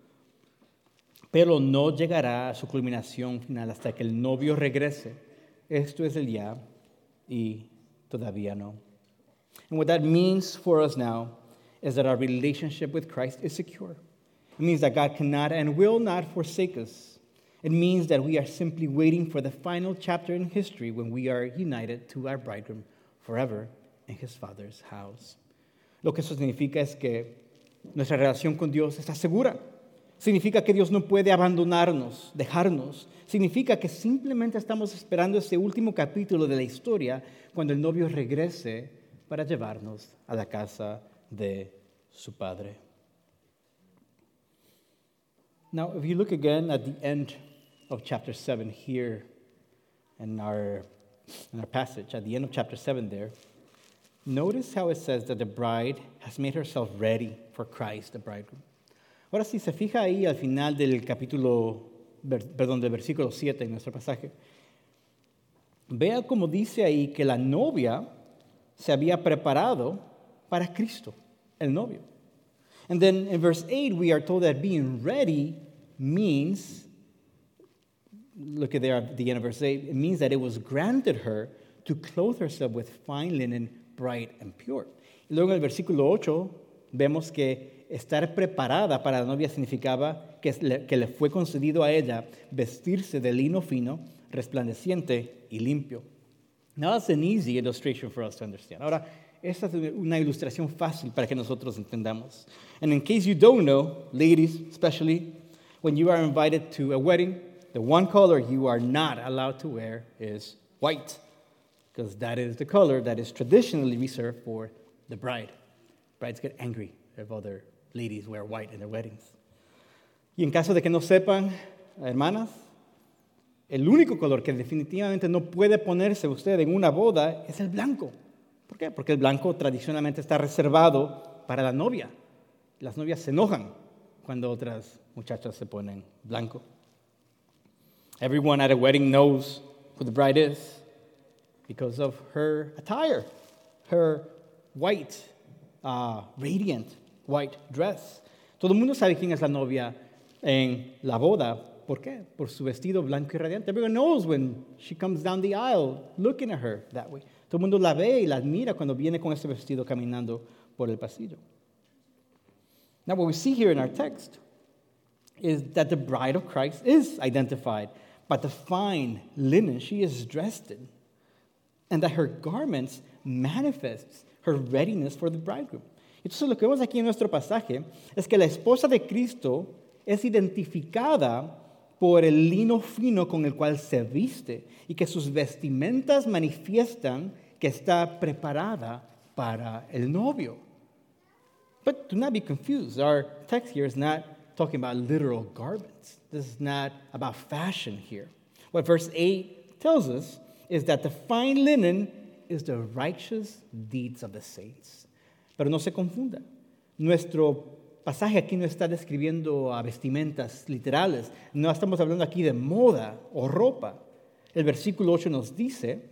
pero no llegará a su culminación final hasta que el novio regrese. Esto es el ya y todavía no. And what that means for us now is that our relationship with Christ is secure. It means that God cannot and will not forsake us. It means that we are simply waiting for the final chapter in history when we are united to our bridegroom forever in his Father's house. Lo que eso significa es que nuestra relación con Dios está segura. Significa que Dios no puede abandonarnos, dejarnos. Significa que simplemente estamos esperando ese último capítulo de la historia cuando el novio regrese para llevarnos a la casa de su Padre. Now, if you look again at the end of chapter 7 here in our passage, at the end of chapter 7 there, notice how it says that the bride has made herself ready for Christ, the bridegroom. Ahora, si se fija ahí al final del del versículo 7 en nuestro pasaje, vea cómo dice ahí que la novia se había preparado para Cristo, el novio. And then in verse 8, we are told that being ready means, look at there at the end of verse 8, it means that it was granted her to clothe herself with fine linen, bright and pure. Y luego en el versículo 8 vemos que estar preparada para la novia significaba que le fue concedido a ella vestirse de lino fino, resplandeciente y limpio. Now that's an easy illustration for us to understand. Ahora, esta es una ilustración fácil para que nosotros entendamos. And in case you don't know, ladies especially, when you are invited to a wedding, the one color you are not allowed to wear is white, because that is the color that is traditionally reserved for the bride. Brides get angry if other ladies wear white in their weddings. Y en caso de que no sepan, hermanas, el único color que definitivamente no puede ponerse usted en una boda es el blanco. ¿Por qué? Porque el blanco tradicionalmente está reservado para la novia. Las novias se enojan cuando otras muchachas se ponen blanco. Everyone at a wedding knows who the bride is because of her attire, her white, radiant white dress. Todo el mundo sabe quién es la novia en la boda. ¿Por qué? Por su vestido blanco y radiante. Everyone knows when she comes down the aisle looking at her that way. Todo el mundo la ve y la admira cuando viene con ese vestido caminando por el pasillo. Now, what we see here in our text is that the bride of Christ is identified by the fine linen she is dressed in, and that her garments manifests her readiness for the bridegroom. Entonces, lo que vemos aquí en nuestro pasaje es que la esposa de Cristo es identificada por el lino fino con el cual se viste y que sus vestimentas manifiestan que está preparada para el novio. But do not be confused. Our text here is not talking about literal garments. This is not about fashion here. What verse 8 tells us is that the fine linen is the righteous deeds of the saints. Pero no se confunda. Nuestro pasaje aquí no está describiendo a vestimentas literales. No estamos hablando aquí de moda o ropa. El versículo 8 nos dice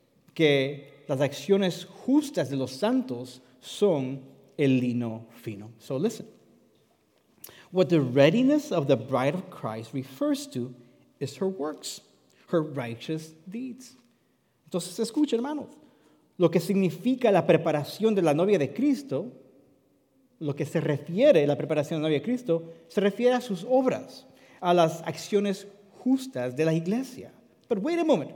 que las acciones justas de los santos son el lino fino. So listen. What the readiness of the bride of Christ refers to is her works, her righteous deeds. Entonces, escucha, hermanos. Lo que significa la preparación de la novia de Cristo, lo que se refiere a la preparación de la novia de Cristo, se refiere a sus obras, a las acciones justas de la iglesia. But wait a moment.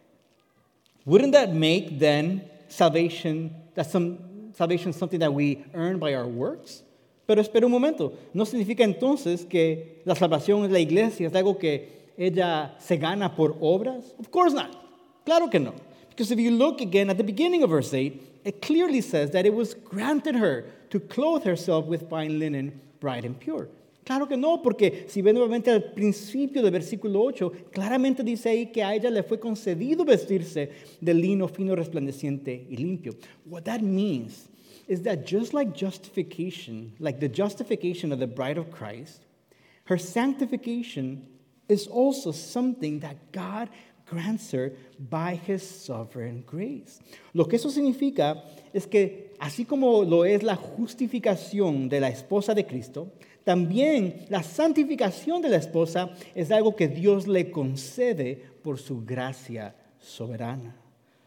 Wouldn't that make then salvation something that we earn by our works? Pero espera un momento. ¿No significa entonces que la salvación de la iglesia es algo que ella se gana por obras? Of course not. Claro que no. Because if you look again at the beginning of verse 8, it clearly says that it was granted her to clothe herself with fine linen, bright and pure. Claro que no, porque si ven nuevamente al principio del versículo 8, claramente dice ahí que a ella le fue concedido vestirse de lino fino, resplandeciente y limpio. What that means is that just like justification, like the justification of the bride of Christ, her sanctification is also something that God grants her by His sovereign grace. Lo que eso significa es que así como lo es la justificación de la esposa de Cristo, también la santificación de la esposa es algo que Dios le concede por su gracia soberana.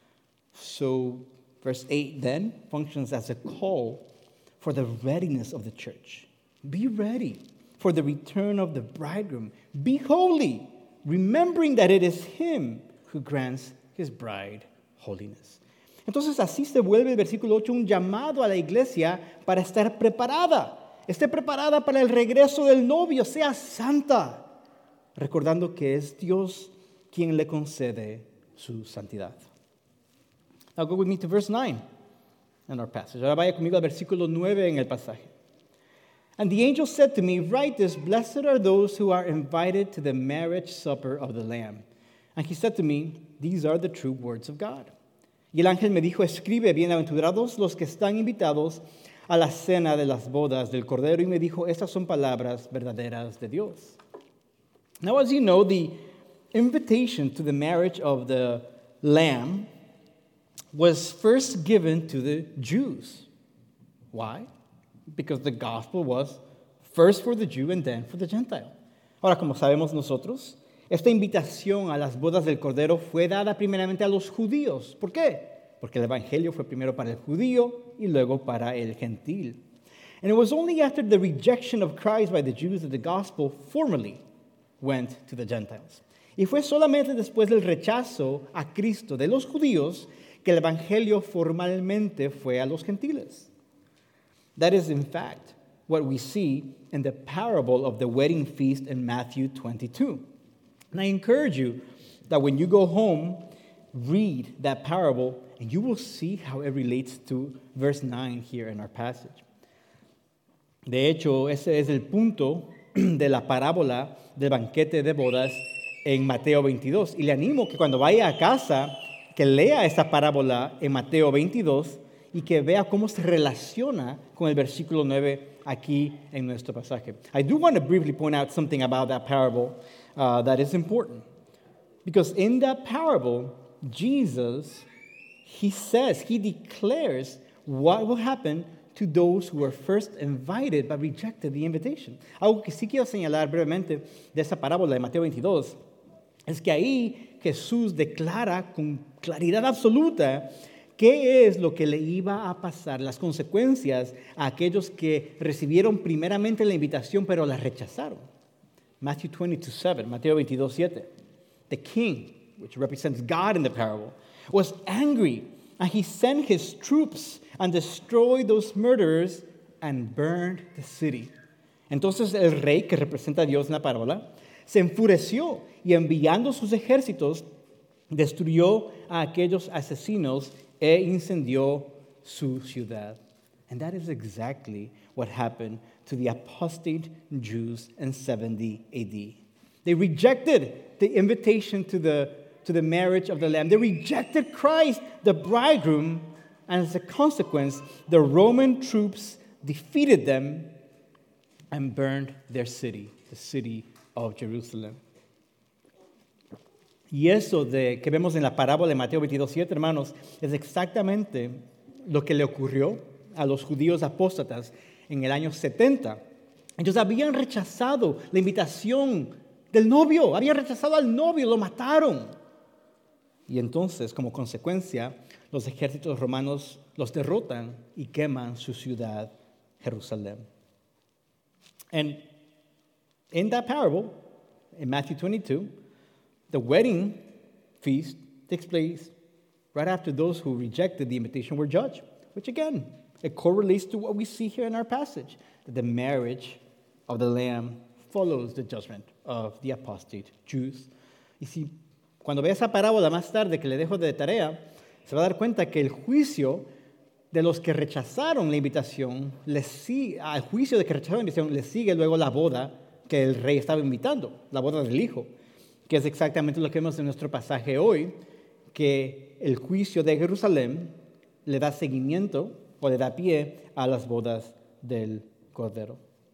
So, verse 8 then functions as a call for the readiness of the church. Be ready for the return of the bridegroom. Be holy, remembering that it is Him who grants His bride holiness. Entonces así se vuelve el versículo 8 un llamado a la iglesia para estar preparada. Esté preparada para el regreso del novio, sea santa, recordando que es Dios quien le concede su santidad. Now go with me to verse 9 in our passage. Ahora vaya conmigo al versículo 9 en el pasaje. And the angel said to me, write this, blessed are those who are invited to the marriage supper of the Lamb. And he said to me, these are the true words of God. Y el ángel me dijo, escribe, bienaventurados los que están invitados a la cena de las bodas del Cordero. Y me dijo, estas son palabras verdaderas de Dios. Now, as you know, the invitation to the marriage of the Lamb was first given to the Jews. Why? Because the gospel was first for the Jew and then for the Gentile. Ahora, como sabemos nosotros, esta invitación a las bodas del Cordero fue dada primeramente a los judíos. ¿Por qué? Porque el evangelio fue primero para el judío y luego para el gentil. And it was only after the rejection of Christ by the Jews that the gospel formally went to the Gentiles. Y fue solamente después del rechazo a Cristo de los judíos que el evangelio formalmente fue a los gentiles. That is, in fact, what we see in the parable of the wedding feast in Matthew 22. And I encourage you that when you go home, read that parable, and you will see how it relates to verse 9 here in our passage. De hecho, ese es el punto de la parábola del banquete de bodas en Mateo 22. Y le animo que cuando vaya a casa, que lea esta parábola en Mateo 22 y que vea cómo se relaciona con el versículo 9 aquí en nuestro pasaje. I do want to briefly point out something about that parable that is important. Because in that parable, Jesus, he declares what will happen to those who were first invited but rejected the invitation. Algo que sí quiero señalar brevemente de esa parábola de Mateo 22 es que ahí Jesús declara con claridad absoluta qué es lo que le iba a pasar, las consecuencias a aquellos que recibieron primeramente la invitación pero la rechazaron. Matthew 22:7, Mateo 22:7. The king, which represents God in the parable, was angry, and he sent his troops and destroyed those murderers and burned the city. Entonces el rey, que representa a Dios en la parábola, se enfureció y enviando sus ejércitos destruyó a aquellos asesinos e incendió su ciudad. And that is exactly what happened to the apostate Jews in 70 AD. They rejected the invitation to the marriage of the Lamb. They rejected Christ, the bridegroom, and as a consequence, the Roman troops defeated them and burned their city, the city of Jerusalem. Y eso que vemos en la parábola de Mateo 22:7, hermanos, es exactamente lo que le ocurrió a los judíos apóstatas en el año 70. Ellos habían rechazado la invitación del novio, habían rechazado al novio, lo mataron. Y entonces, como consecuencia, los ejércitos romanos los derrotan y queman su ciudad, Jerusalén. And in that parable, in Matthew 22, the wedding feast takes place right after those who rejected the invitation were judged, which again, it correlates to what we see here in our passage, that the marriage of the Lamb follows the judgment of the apostate Jews. Y si cuando vea esa parábola más tarde que le dejo de tarea, se va a dar cuenta que el juicio de los que rechazaron la invitación, al juicio de que rechazaron la invitación, le sigue luego la boda que el rey estaba invitando, la boda del hijo, que es exactamente lo que vemos en nuestro pasaje hoy, que el juicio de Jerusalén le da seguimiento o le da pie a las bodas del Cordero.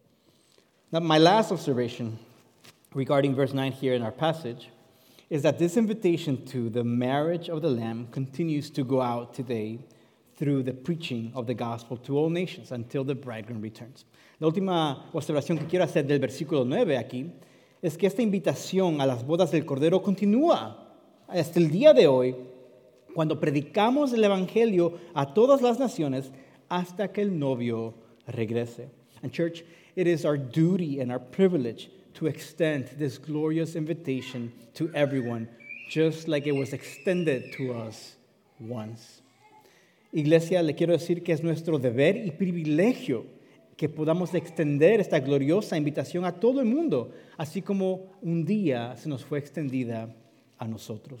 Now, my last observation regarding verse 9 here in our passage is that this invitation to the marriage of the Lamb continues to go out today through the preaching of the gospel to all nations until the bridegroom returns. La última observación que quiero hacer del versículo 9 aquí es que esta invitación a las bodas del Cordero continúa hasta el día de hoy cuando predicamos el Evangelio a todas las naciones hasta que el novio regrese. And church, it is our duty and our privilege to extend this glorious invitation to everyone, just like it was extended to us once. Iglesia, le quiero decir que es nuestro deber y privilegio que podamos extender esta gloriosa invitación a todo el mundo, así como un día se nos fue extendida a nosotros.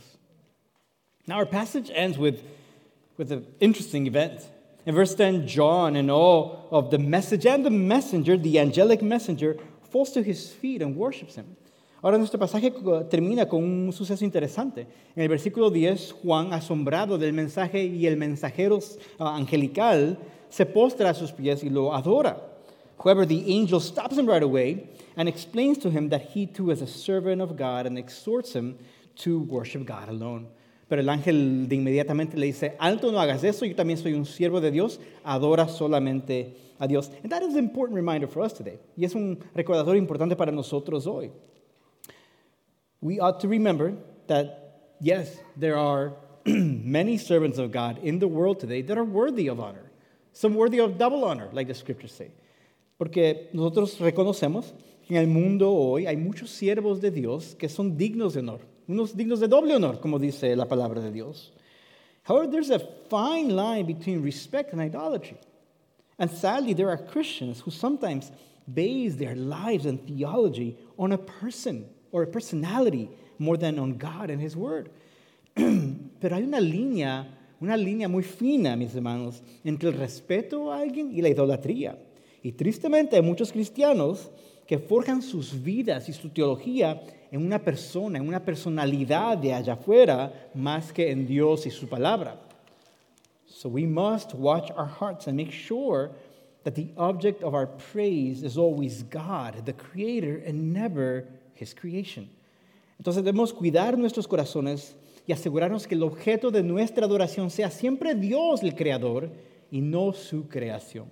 Now our passage ends with an interesting event. In verse 10, John, in awe of the message and the messenger, the angelic messenger, falls to his feet and worships him. Ahora nuestro pasaje termina con un suceso interesante. En el versículo 10, Juan, asombrado del mensaje y el mensajero angelical, se postra a sus pies y lo adora. However, the angel stops him right away and explains to him that he too is a servant of God and exhorts him to worship God alone. Pero el ángel de inmediatamente le dice, alto, no hagas eso, yo también soy un siervo de Dios, adora solamente a Dios. And that is an important reminder for us today. Y es un recordatorio importante para nosotros hoy. We ought to remember that, yes, there are many servants of God in the world today that are worthy of honor. Some worthy of double honor, like the scriptures say. Porque nosotros reconocemos que en el mundo hoy hay muchos siervos de Dios que son dignos de honor. unos dignos de doble honor, como dice la palabra de Dios. However, there's a fine line between respect and idolatry. And sadly, there are Christians who sometimes base their lives and theology on a person or a personality more than on God and His Word. Pero hay una línea muy fina, mis hermanos, entre el respeto a alguien y la idolatría. Y tristemente hay muchos cristianos que forjan sus vidas y su teología en una persona, en una personalidad de allá afuera, más que en Dios y su palabra. So we must watch our hearts and make sure that the object of our praise is always God, the Creator, and never His creation. Entonces debemos cuidar nuestros corazones y asegurarnos que el objeto de nuestra adoración sea siempre Dios el Creador y no su creación.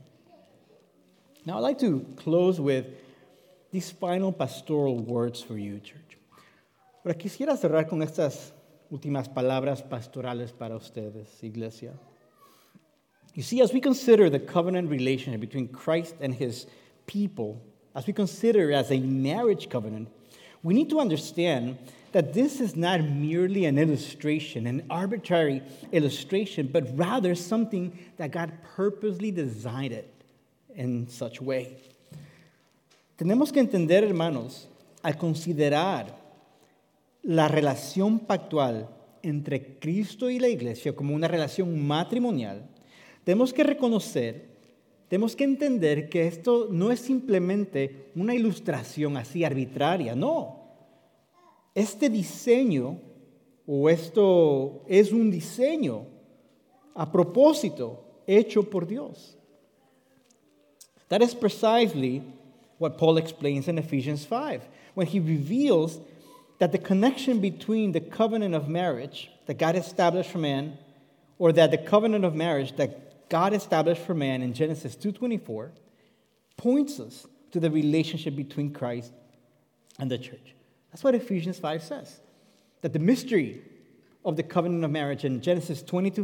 Now I'd like to close with these final pastoral words for you, church. Ahora quisiera cerrar con estas últimas palabras pastorales para ustedes, iglesia. You see, as we consider the covenant relationship between Christ and His people, as we consider it as a marriage covenant, we need to understand that this is not merely an illustration, an arbitrary illustration, but rather something that God purposely designed it in such a way. Tenemos que entender, hermanos, al considerar la relación pactual entre Cristo y la iglesia como una relación matrimonial, tenemos que reconocer, tenemos que entender que esto no es simplemente una ilustración así arbitraria, no. Este diseño, o esto es un diseño a propósito hecho por Dios. That is precisely what Paul explains in Ephesians 5, when he reveals that the connection between the covenant of marriage that God established for man, or that the covenant of marriage that God established for man in Genesis 2:24, points us to the relationship between Christ and the church. That's what Ephesians 5 says, that the mystery of the covenant of marriage in Genesis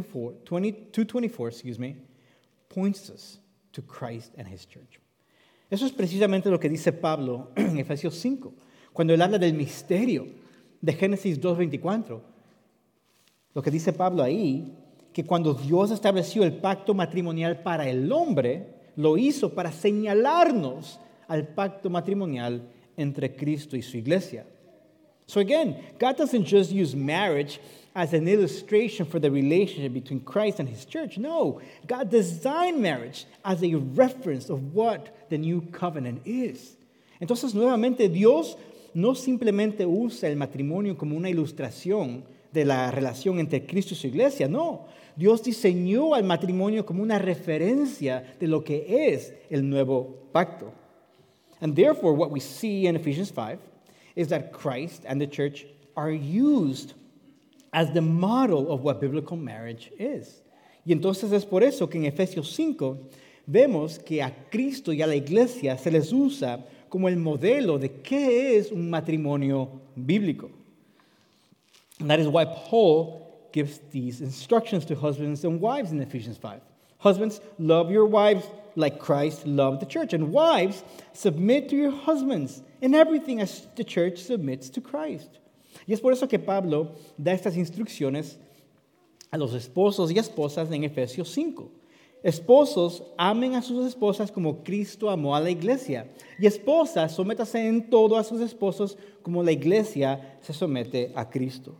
22:24, points us to Christ and His church. Eso es precisamente lo que dice Pablo en Efesios 5, cuando él habla del misterio de Génesis 2:24. Lo que dice Pablo ahí, que cuando Dios estableció el pacto matrimonial para el hombre, lo hizo para señalarnos al pacto matrimonial entre Cristo y su iglesia. So again, God doesn't just use marriage as an illustration for the relationship between Christ and His church. No, God designed marriage as a reference of what the new covenant is. Entonces, nuevamente, Dios no simplemente usa el matrimonio como una ilustración de la relación entre Cristo y su iglesia. No, Dios diseñó al matrimonio como una referencia de lo que es el nuevo pacto. And therefore, what we see in Ephesians 5 is that Christ and the church are used as the model of what biblical marriage is. Y entonces es por eso que en Efesios 5 vemos que a Cristo y a la iglesia se les usa como el modelo de qué es un matrimonio bíblico. And that is why Paul gives these instructions to husbands and wives in Ephesians 5. Husbands, love your wives like Christ loved the church. And wives, submit to your husbands in everything as the church submits to Christ. Y es por eso que Pablo da estas instrucciones a los esposos y esposas en Efesios 5. Esposos, amen a sus esposas como Cristo amó a la iglesia. Y esposas, sométase en todo a sus esposos como la iglesia se somete a Cristo.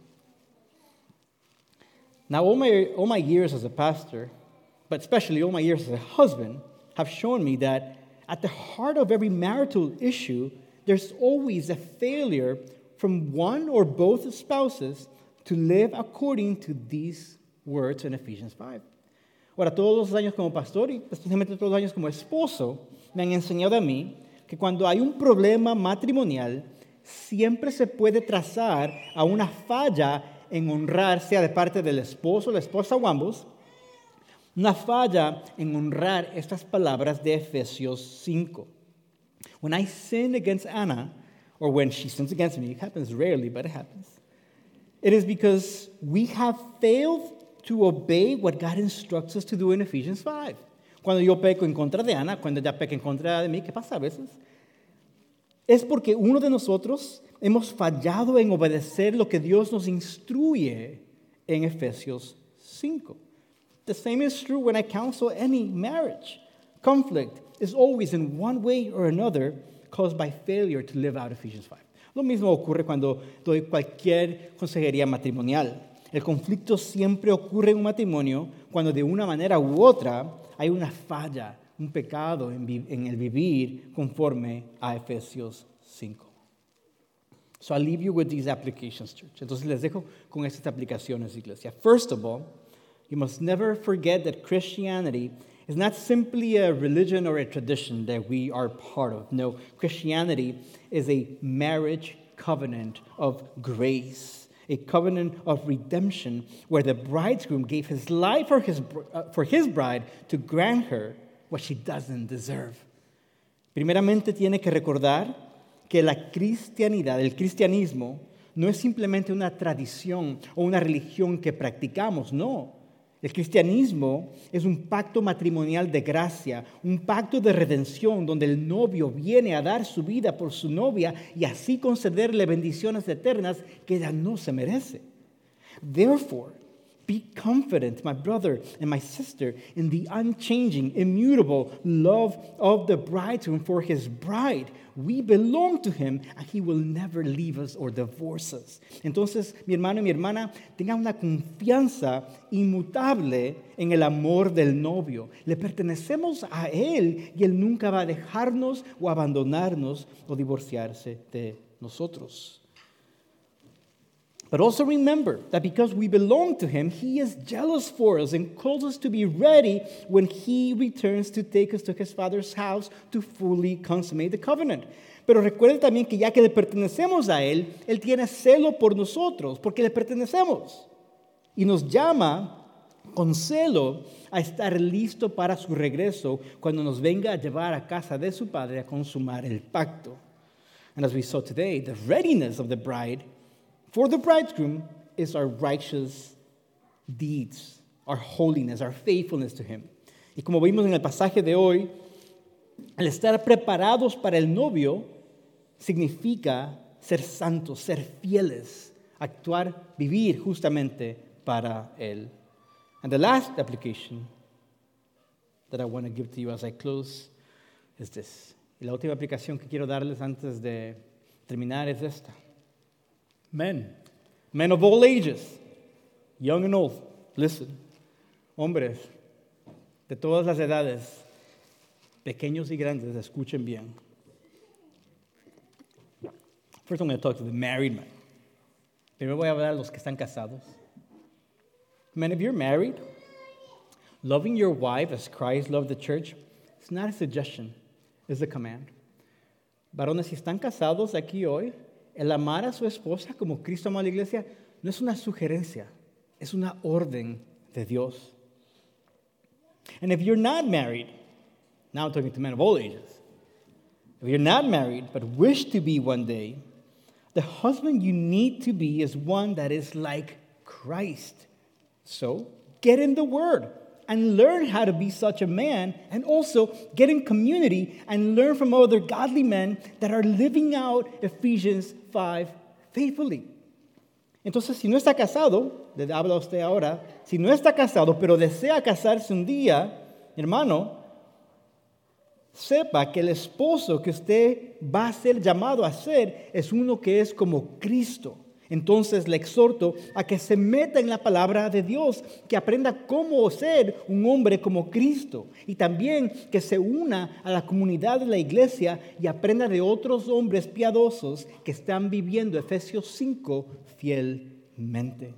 Now, all my years as a pastor, but especially all my years as a husband, have shown me that at the heart of every marital issue, there's always a failure from one or both spouses to live according to these words in Ephesians 5. Ahora, todos los años como pastor y especialmente todos los años como esposo, me han enseñado a mí que cuando hay un problema matrimonial, siempre se puede trazar a una falla en honrar, sea de parte del esposo, la esposa o ambos, una falla en honrar estas palabras de Efesios 5. When I sin against Anna, or when she sins against me, it happens rarely, but it happens. It is because we have failed to obey what God instructs us to do in Ephesians 5. Cuando yo peco en contra de Ana, cuando ella peca en contra de mí, ¿qué pasa a veces? es porque uno de nosotros hemos fallado en obedecer lo que Dios nos instruye en Efesios 5. The same is true when I counsel any marriage. Conflict is always in one way or another caused by failure to live out Ephesians 5. Lo mismo ocurre cuando doy cualquier consejería matrimonial. El conflicto siempre ocurre en un matrimonio cuando de una manera u otra hay una falla, un pecado en el vivir conforme a Efesios 5. So I'll leave you with these applications, church. Entonces les dejo con estas aplicaciones, iglesia. First of all, you must never forget that Christianity is not simply a religion or a tradition that we are part of. No, Christianity is a marriage covenant of grace, a covenant of redemption where the bridegroom gave his life for his bride to grant her what she doesn't deserve. Primeramente tiene que recordar que la cristianidad, el cristianismo, no es simplemente una tradición o una religión que practicamos, no. El cristianismo es un pacto matrimonial de gracia, un pacto de redención donde el novio viene a dar su vida por su novia y así concederle bendiciones eternas que ella no se merece. Therefore, be confident, my brother and my sister, in the unchanging, immutable love of the bridegroom for his bride. We belong to him and he will never leave us or divorce us. Entonces, mi hermano y mi hermana, tengan una confianza inmutable en el amor del novio. Le pertenecemos a él y él nunca va a dejarnos o abandonarnos o divorciarse de nosotros. But also remember that because we belong to him, he is jealous for us and calls us to be ready when he returns to take us to his Father's house to fully consummate the covenant. Pero recuerde también que ya que le pertenecemos a él, él tiene celo por nosotros, porque le pertenecemos. Y nos llama con celo a estar listo para su regreso cuando nos venga a llevar a casa de su Padre a consumar el pacto. And as we saw today, the readiness of the bride for the bridegroom is our righteous deeds, our holiness, our faithfulness to him. Y como vimos en el pasaje de hoy, el estar preparados para el novio significa ser santos, ser fieles, actuar, vivir justamente para él. And the last application that I want to give to you as I close is this. Y la última aplicación que quiero darles antes de terminar es esta. Men of all ages, young and old, listen. Hombres de todas las edades, pequeños y grandes, escuchen bien. First I'm going to talk to the married men. Primero voy a hablar a los que están casados. Men, if you're married, loving your wife as Christ loved the church, it's not a suggestion, it's a command. Varones, si están casados aquí hoy, el amar a su esposa como Cristo amó a la iglesia no es una sugerencia, es una orden de Dios. And if you're not married, now I'm talking to men of all ages, if you're not married but wish to be one day, the husband you need to be is one that is like Christ. So get in the Word and learn how to be such a man, and also get in community and learn from other godly men that are living out Ephesians 5 faithfully. Entonces, si no está casado, le habla a usted ahora, si no está casado, pero desea casarse un día, hermano, sepa que el esposo que usted va a ser llamado a ser es uno que es como Cristo. Entonces le exhorto a que se meta en la palabra de Dios, que aprenda cómo ser un hombre como Cristo y también que se una a la comunidad de la iglesia y aprenda de otros hombres piadosos que están viviendo Efesios 5 fielmente.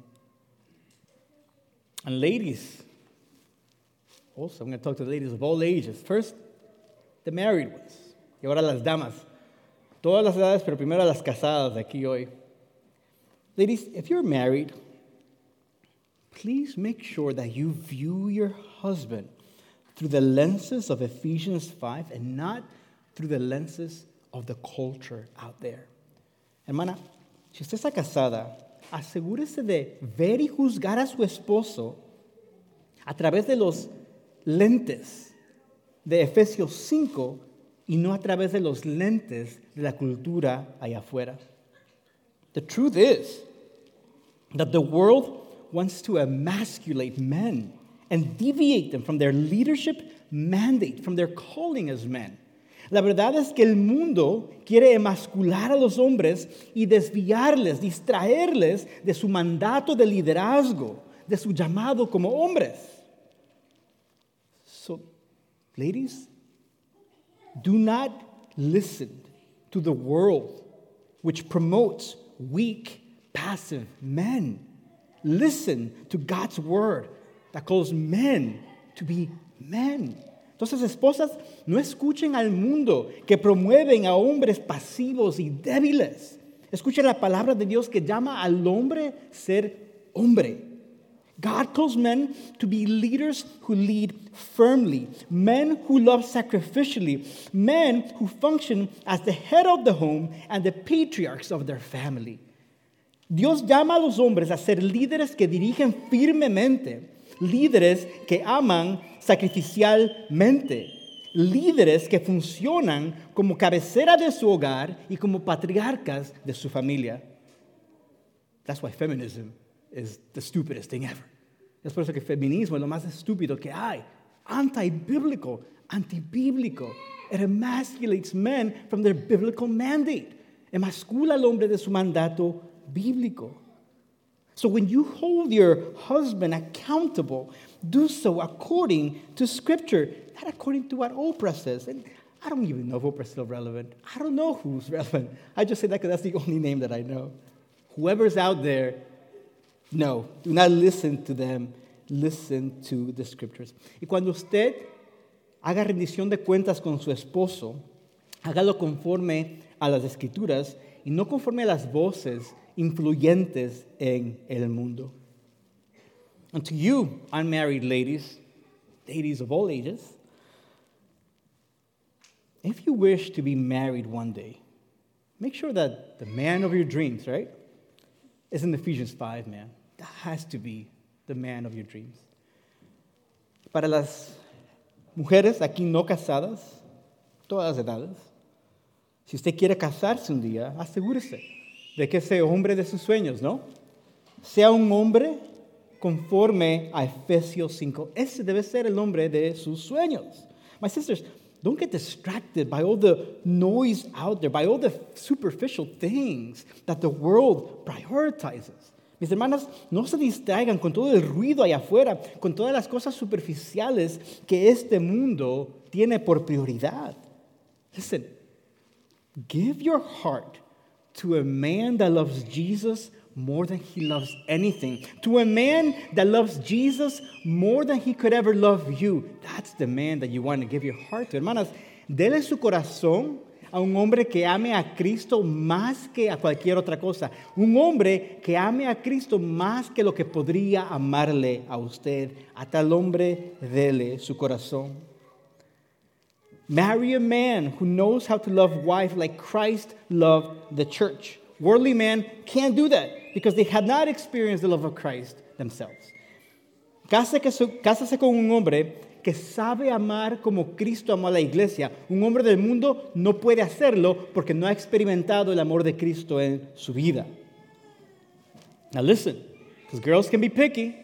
And ladies, also I'm going to talk to the ladies of all ages. First, the married ones. Y ahora las damas. Todas las edades, pero primero las casadas de aquí hoy. Ladies, if you're married, please make sure that you view your husband through the lenses of Ephesians 5 and not through the lenses of the culture out there. Hermana, si usted está casada, asegúrese de ver y juzgar a su esposo a través de los lentes de Efesios 5 y no a través de los lentes de la cultura allá afuera. The truth is that the world wants to emasculate men and deviate them from their leadership mandate, from their calling as men. La verdad es que el mundo quiere emascular a los hombres y desviarles, distraerles de su mandato de liderazgo, de su llamado como hombres. So, ladies, do not listen to the world which promotes weak, passive men. Listen to God's word that calls men to be men. Entonces, esposas, no escuchen al mundo que promueven a hombres pasivos y débiles. Escuchen la palabra de Dios que llama al hombre ser hombre. God calls men to be leaders who lead firmly, men who love sacrificially, men who function as the head of the home and the patriarchs of their family. Dios llama a los hombres a ser líderes que dirigen firmemente, líderes que aman sacrificialmente, líderes que funcionan como cabecera de su hogar y como patriarcas de su familia. That's why feminism is the stupidest thing ever. Es por eso que el feminismo es lo más estúpido que hay. Anti-bíblico, antibíblico. It emasculates men from their biblical mandate. Emascula al hombre de su mandato bíblico. So when you hold your husband accountable, do so according to Scripture, not according to what Oprah says. And I don't even know if Oprah's still relevant. I don't know who's relevant. I just say that because that's the only name that I know. Whoever's out there, no, do not listen to them. Listen to the Scriptures. Y cuando usted haga rendición de cuentas con su esposo, hágalo conforme a las Escrituras y no conforme a las voces influyentes en el mundo. And to you, unmarried ladies of all ages, if you wish to be married one day, make sure that the man of your dreams, right, is in Ephesians 5, man. That has to be the man of your dreams. Para las mujeres aquí no casadas, todas las edades, si usted quiere casarse un día, asegúrese de que ese hombre de sus sueños, ¿no? Sea un hombre conforme a Efesios 5. Ese debe ser el hombre de sus sueños. My sisters, don't get distracted by all the noise out there, by all the superficial things that the world prioritizes. Mis hermanas, no se distraigan con todo el ruido allá afuera, con todas las cosas superficiales que este mundo tiene por prioridad. Listen, give your heart to a man that loves Jesus more than he loves anything. To a man that loves Jesus more than he could ever love you. That's the man that you want to give your heart to. Hermanas, dele su corazón a un hombre que ame a Cristo más que a cualquier otra cosa. Un hombre que ame a Cristo más que lo que podría amarle a usted. A tal hombre, dele su corazón. Marry a man who knows how to love wife like Christ loved the church. Worldly men can't do that because they have not experienced the love of Christ themselves. Cásese con un hombre que sabe amar como Cristo amó a la iglesia. Un hombre del mundo no puede hacerlo porque no ha experimentado el amor de Cristo en su vida. Now listen, because girls can be picky.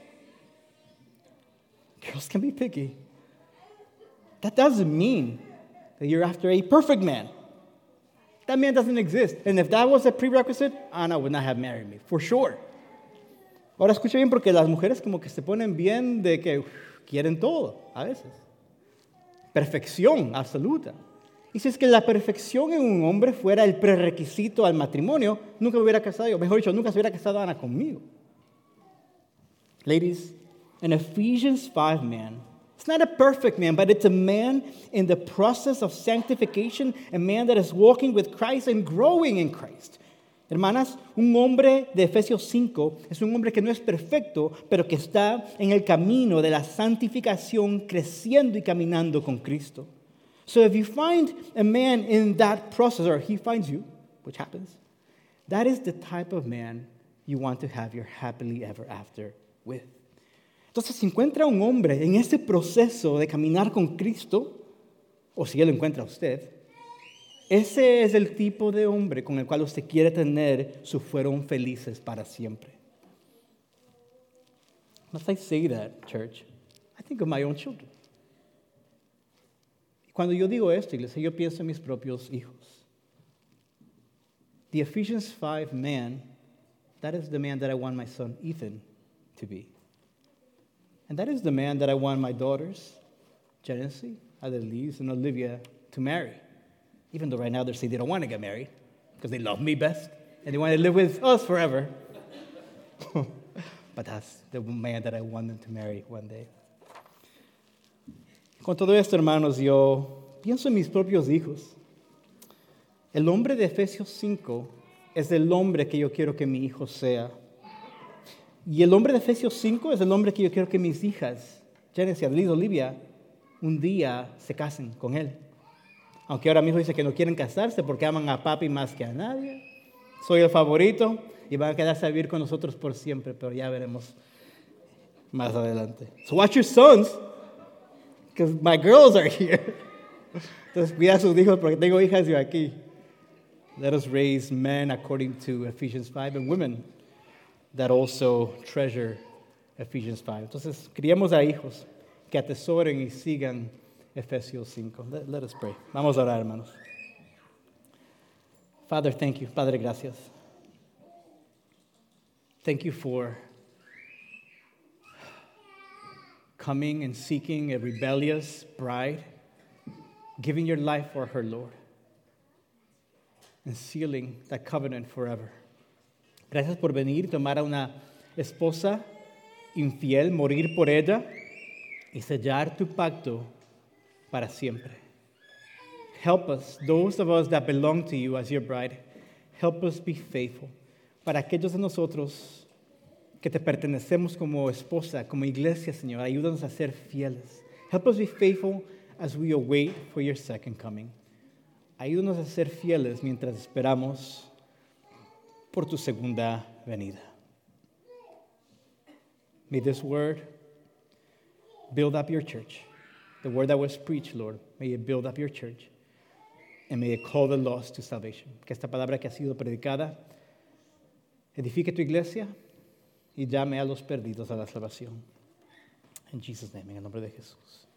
Girls can be picky. That doesn't mean that you're after a perfect man. That man doesn't exist. And if that was a prerequisite, Anna would not have married me, for sure. Ahora escucha bien porque las mujeres como que se ponen bien de que quieren todo, a veces. Perfección absoluta. Y si es que la perfección en un hombre fuera el prerequisito al matrimonio, nunca me hubiera casado, o mejor dicho, nunca se hubiera casado Ana conmigo. Ladies, an Ephesians 5 man, it's not a perfect man, but it's a man in the process of sanctification, a man that is walking with Christ and growing in Christ. Hermanas, un hombre de Efesios 5 es un hombre que no es perfecto, pero que está en el camino de la santificación, creciendo y caminando con Cristo. So if you find a man in that process, or he finds you, which happens, that is the type of man you want to have your happily ever after with. Entonces, si encuentra un hombre en ese proceso de caminar con Cristo, o si él lo encuentra a usted, Ese es el tipo de hombre con el cual usted quiere tener su fueron felices para siempre. As I say that, church, I think of my own children. Cuando yo digo esto, iglesia, yo pienso en mis propios hijos. The Ephesians 5 man, that is the man that I want my son Ethan to be. And that is the man that I want my daughters, Genesee, Adelise, and Olivia, to marry. Even though right now they say they don't want to get married because they love me best and they want to live with us forever. But that's the man that I want them to marry one day. Con todo esto, hermanos, yo pienso en mis propios hijos. El hombre de Efesios 5 es el hombre que yo quiero que mi hijo sea. Y el hombre de Efesios 5 es el hombre que yo quiero que mis hijas, Genesis, Adelise, Olivia, un día se casen con él. Aunque ahora mismo dice que no quieren casarse porque aman a papi más que a nadie. Soy el favorito y van a quedarse a vivir con nosotros por siempre, pero ya veremos más adelante. So watch your sons, because my girls are here. Entonces cuida a sus hijos porque tengo hijas yo aquí. Let us raise men according to Ephesians 5 and women that also treasure Ephesians 5. Entonces criemos a hijos que atesoren y sigan Efesios 5. Let us pray. Vamos a orar, hermanos. Father, thank you. Padre, gracias. Thank you for coming and seeking a rebellious bride, giving your life for her, Lord, and sealing that covenant forever. Gracias por venir y tomar a una esposa infiel, morir por ella y sellar tu pacto para siempre. Help us, those of us that belong to you as your bride, help us be faithful. Para aquellos de nosotros que te pertenecemos como esposa, como iglesia, Señor, ayúdanos a ser fieles. Help us be faithful as we await for your second coming. Ayúdanos a ser fieles mientras esperamos por tu segunda venida. May this word build up your church. The word that was preached, Lord, may it build up your church. And may it call the lost to salvation. Que esta palabra que ha sido predicada edifique tu iglesia y llame a los perdidos a la salvación. En Jesus' name, en el nombre de Jesús.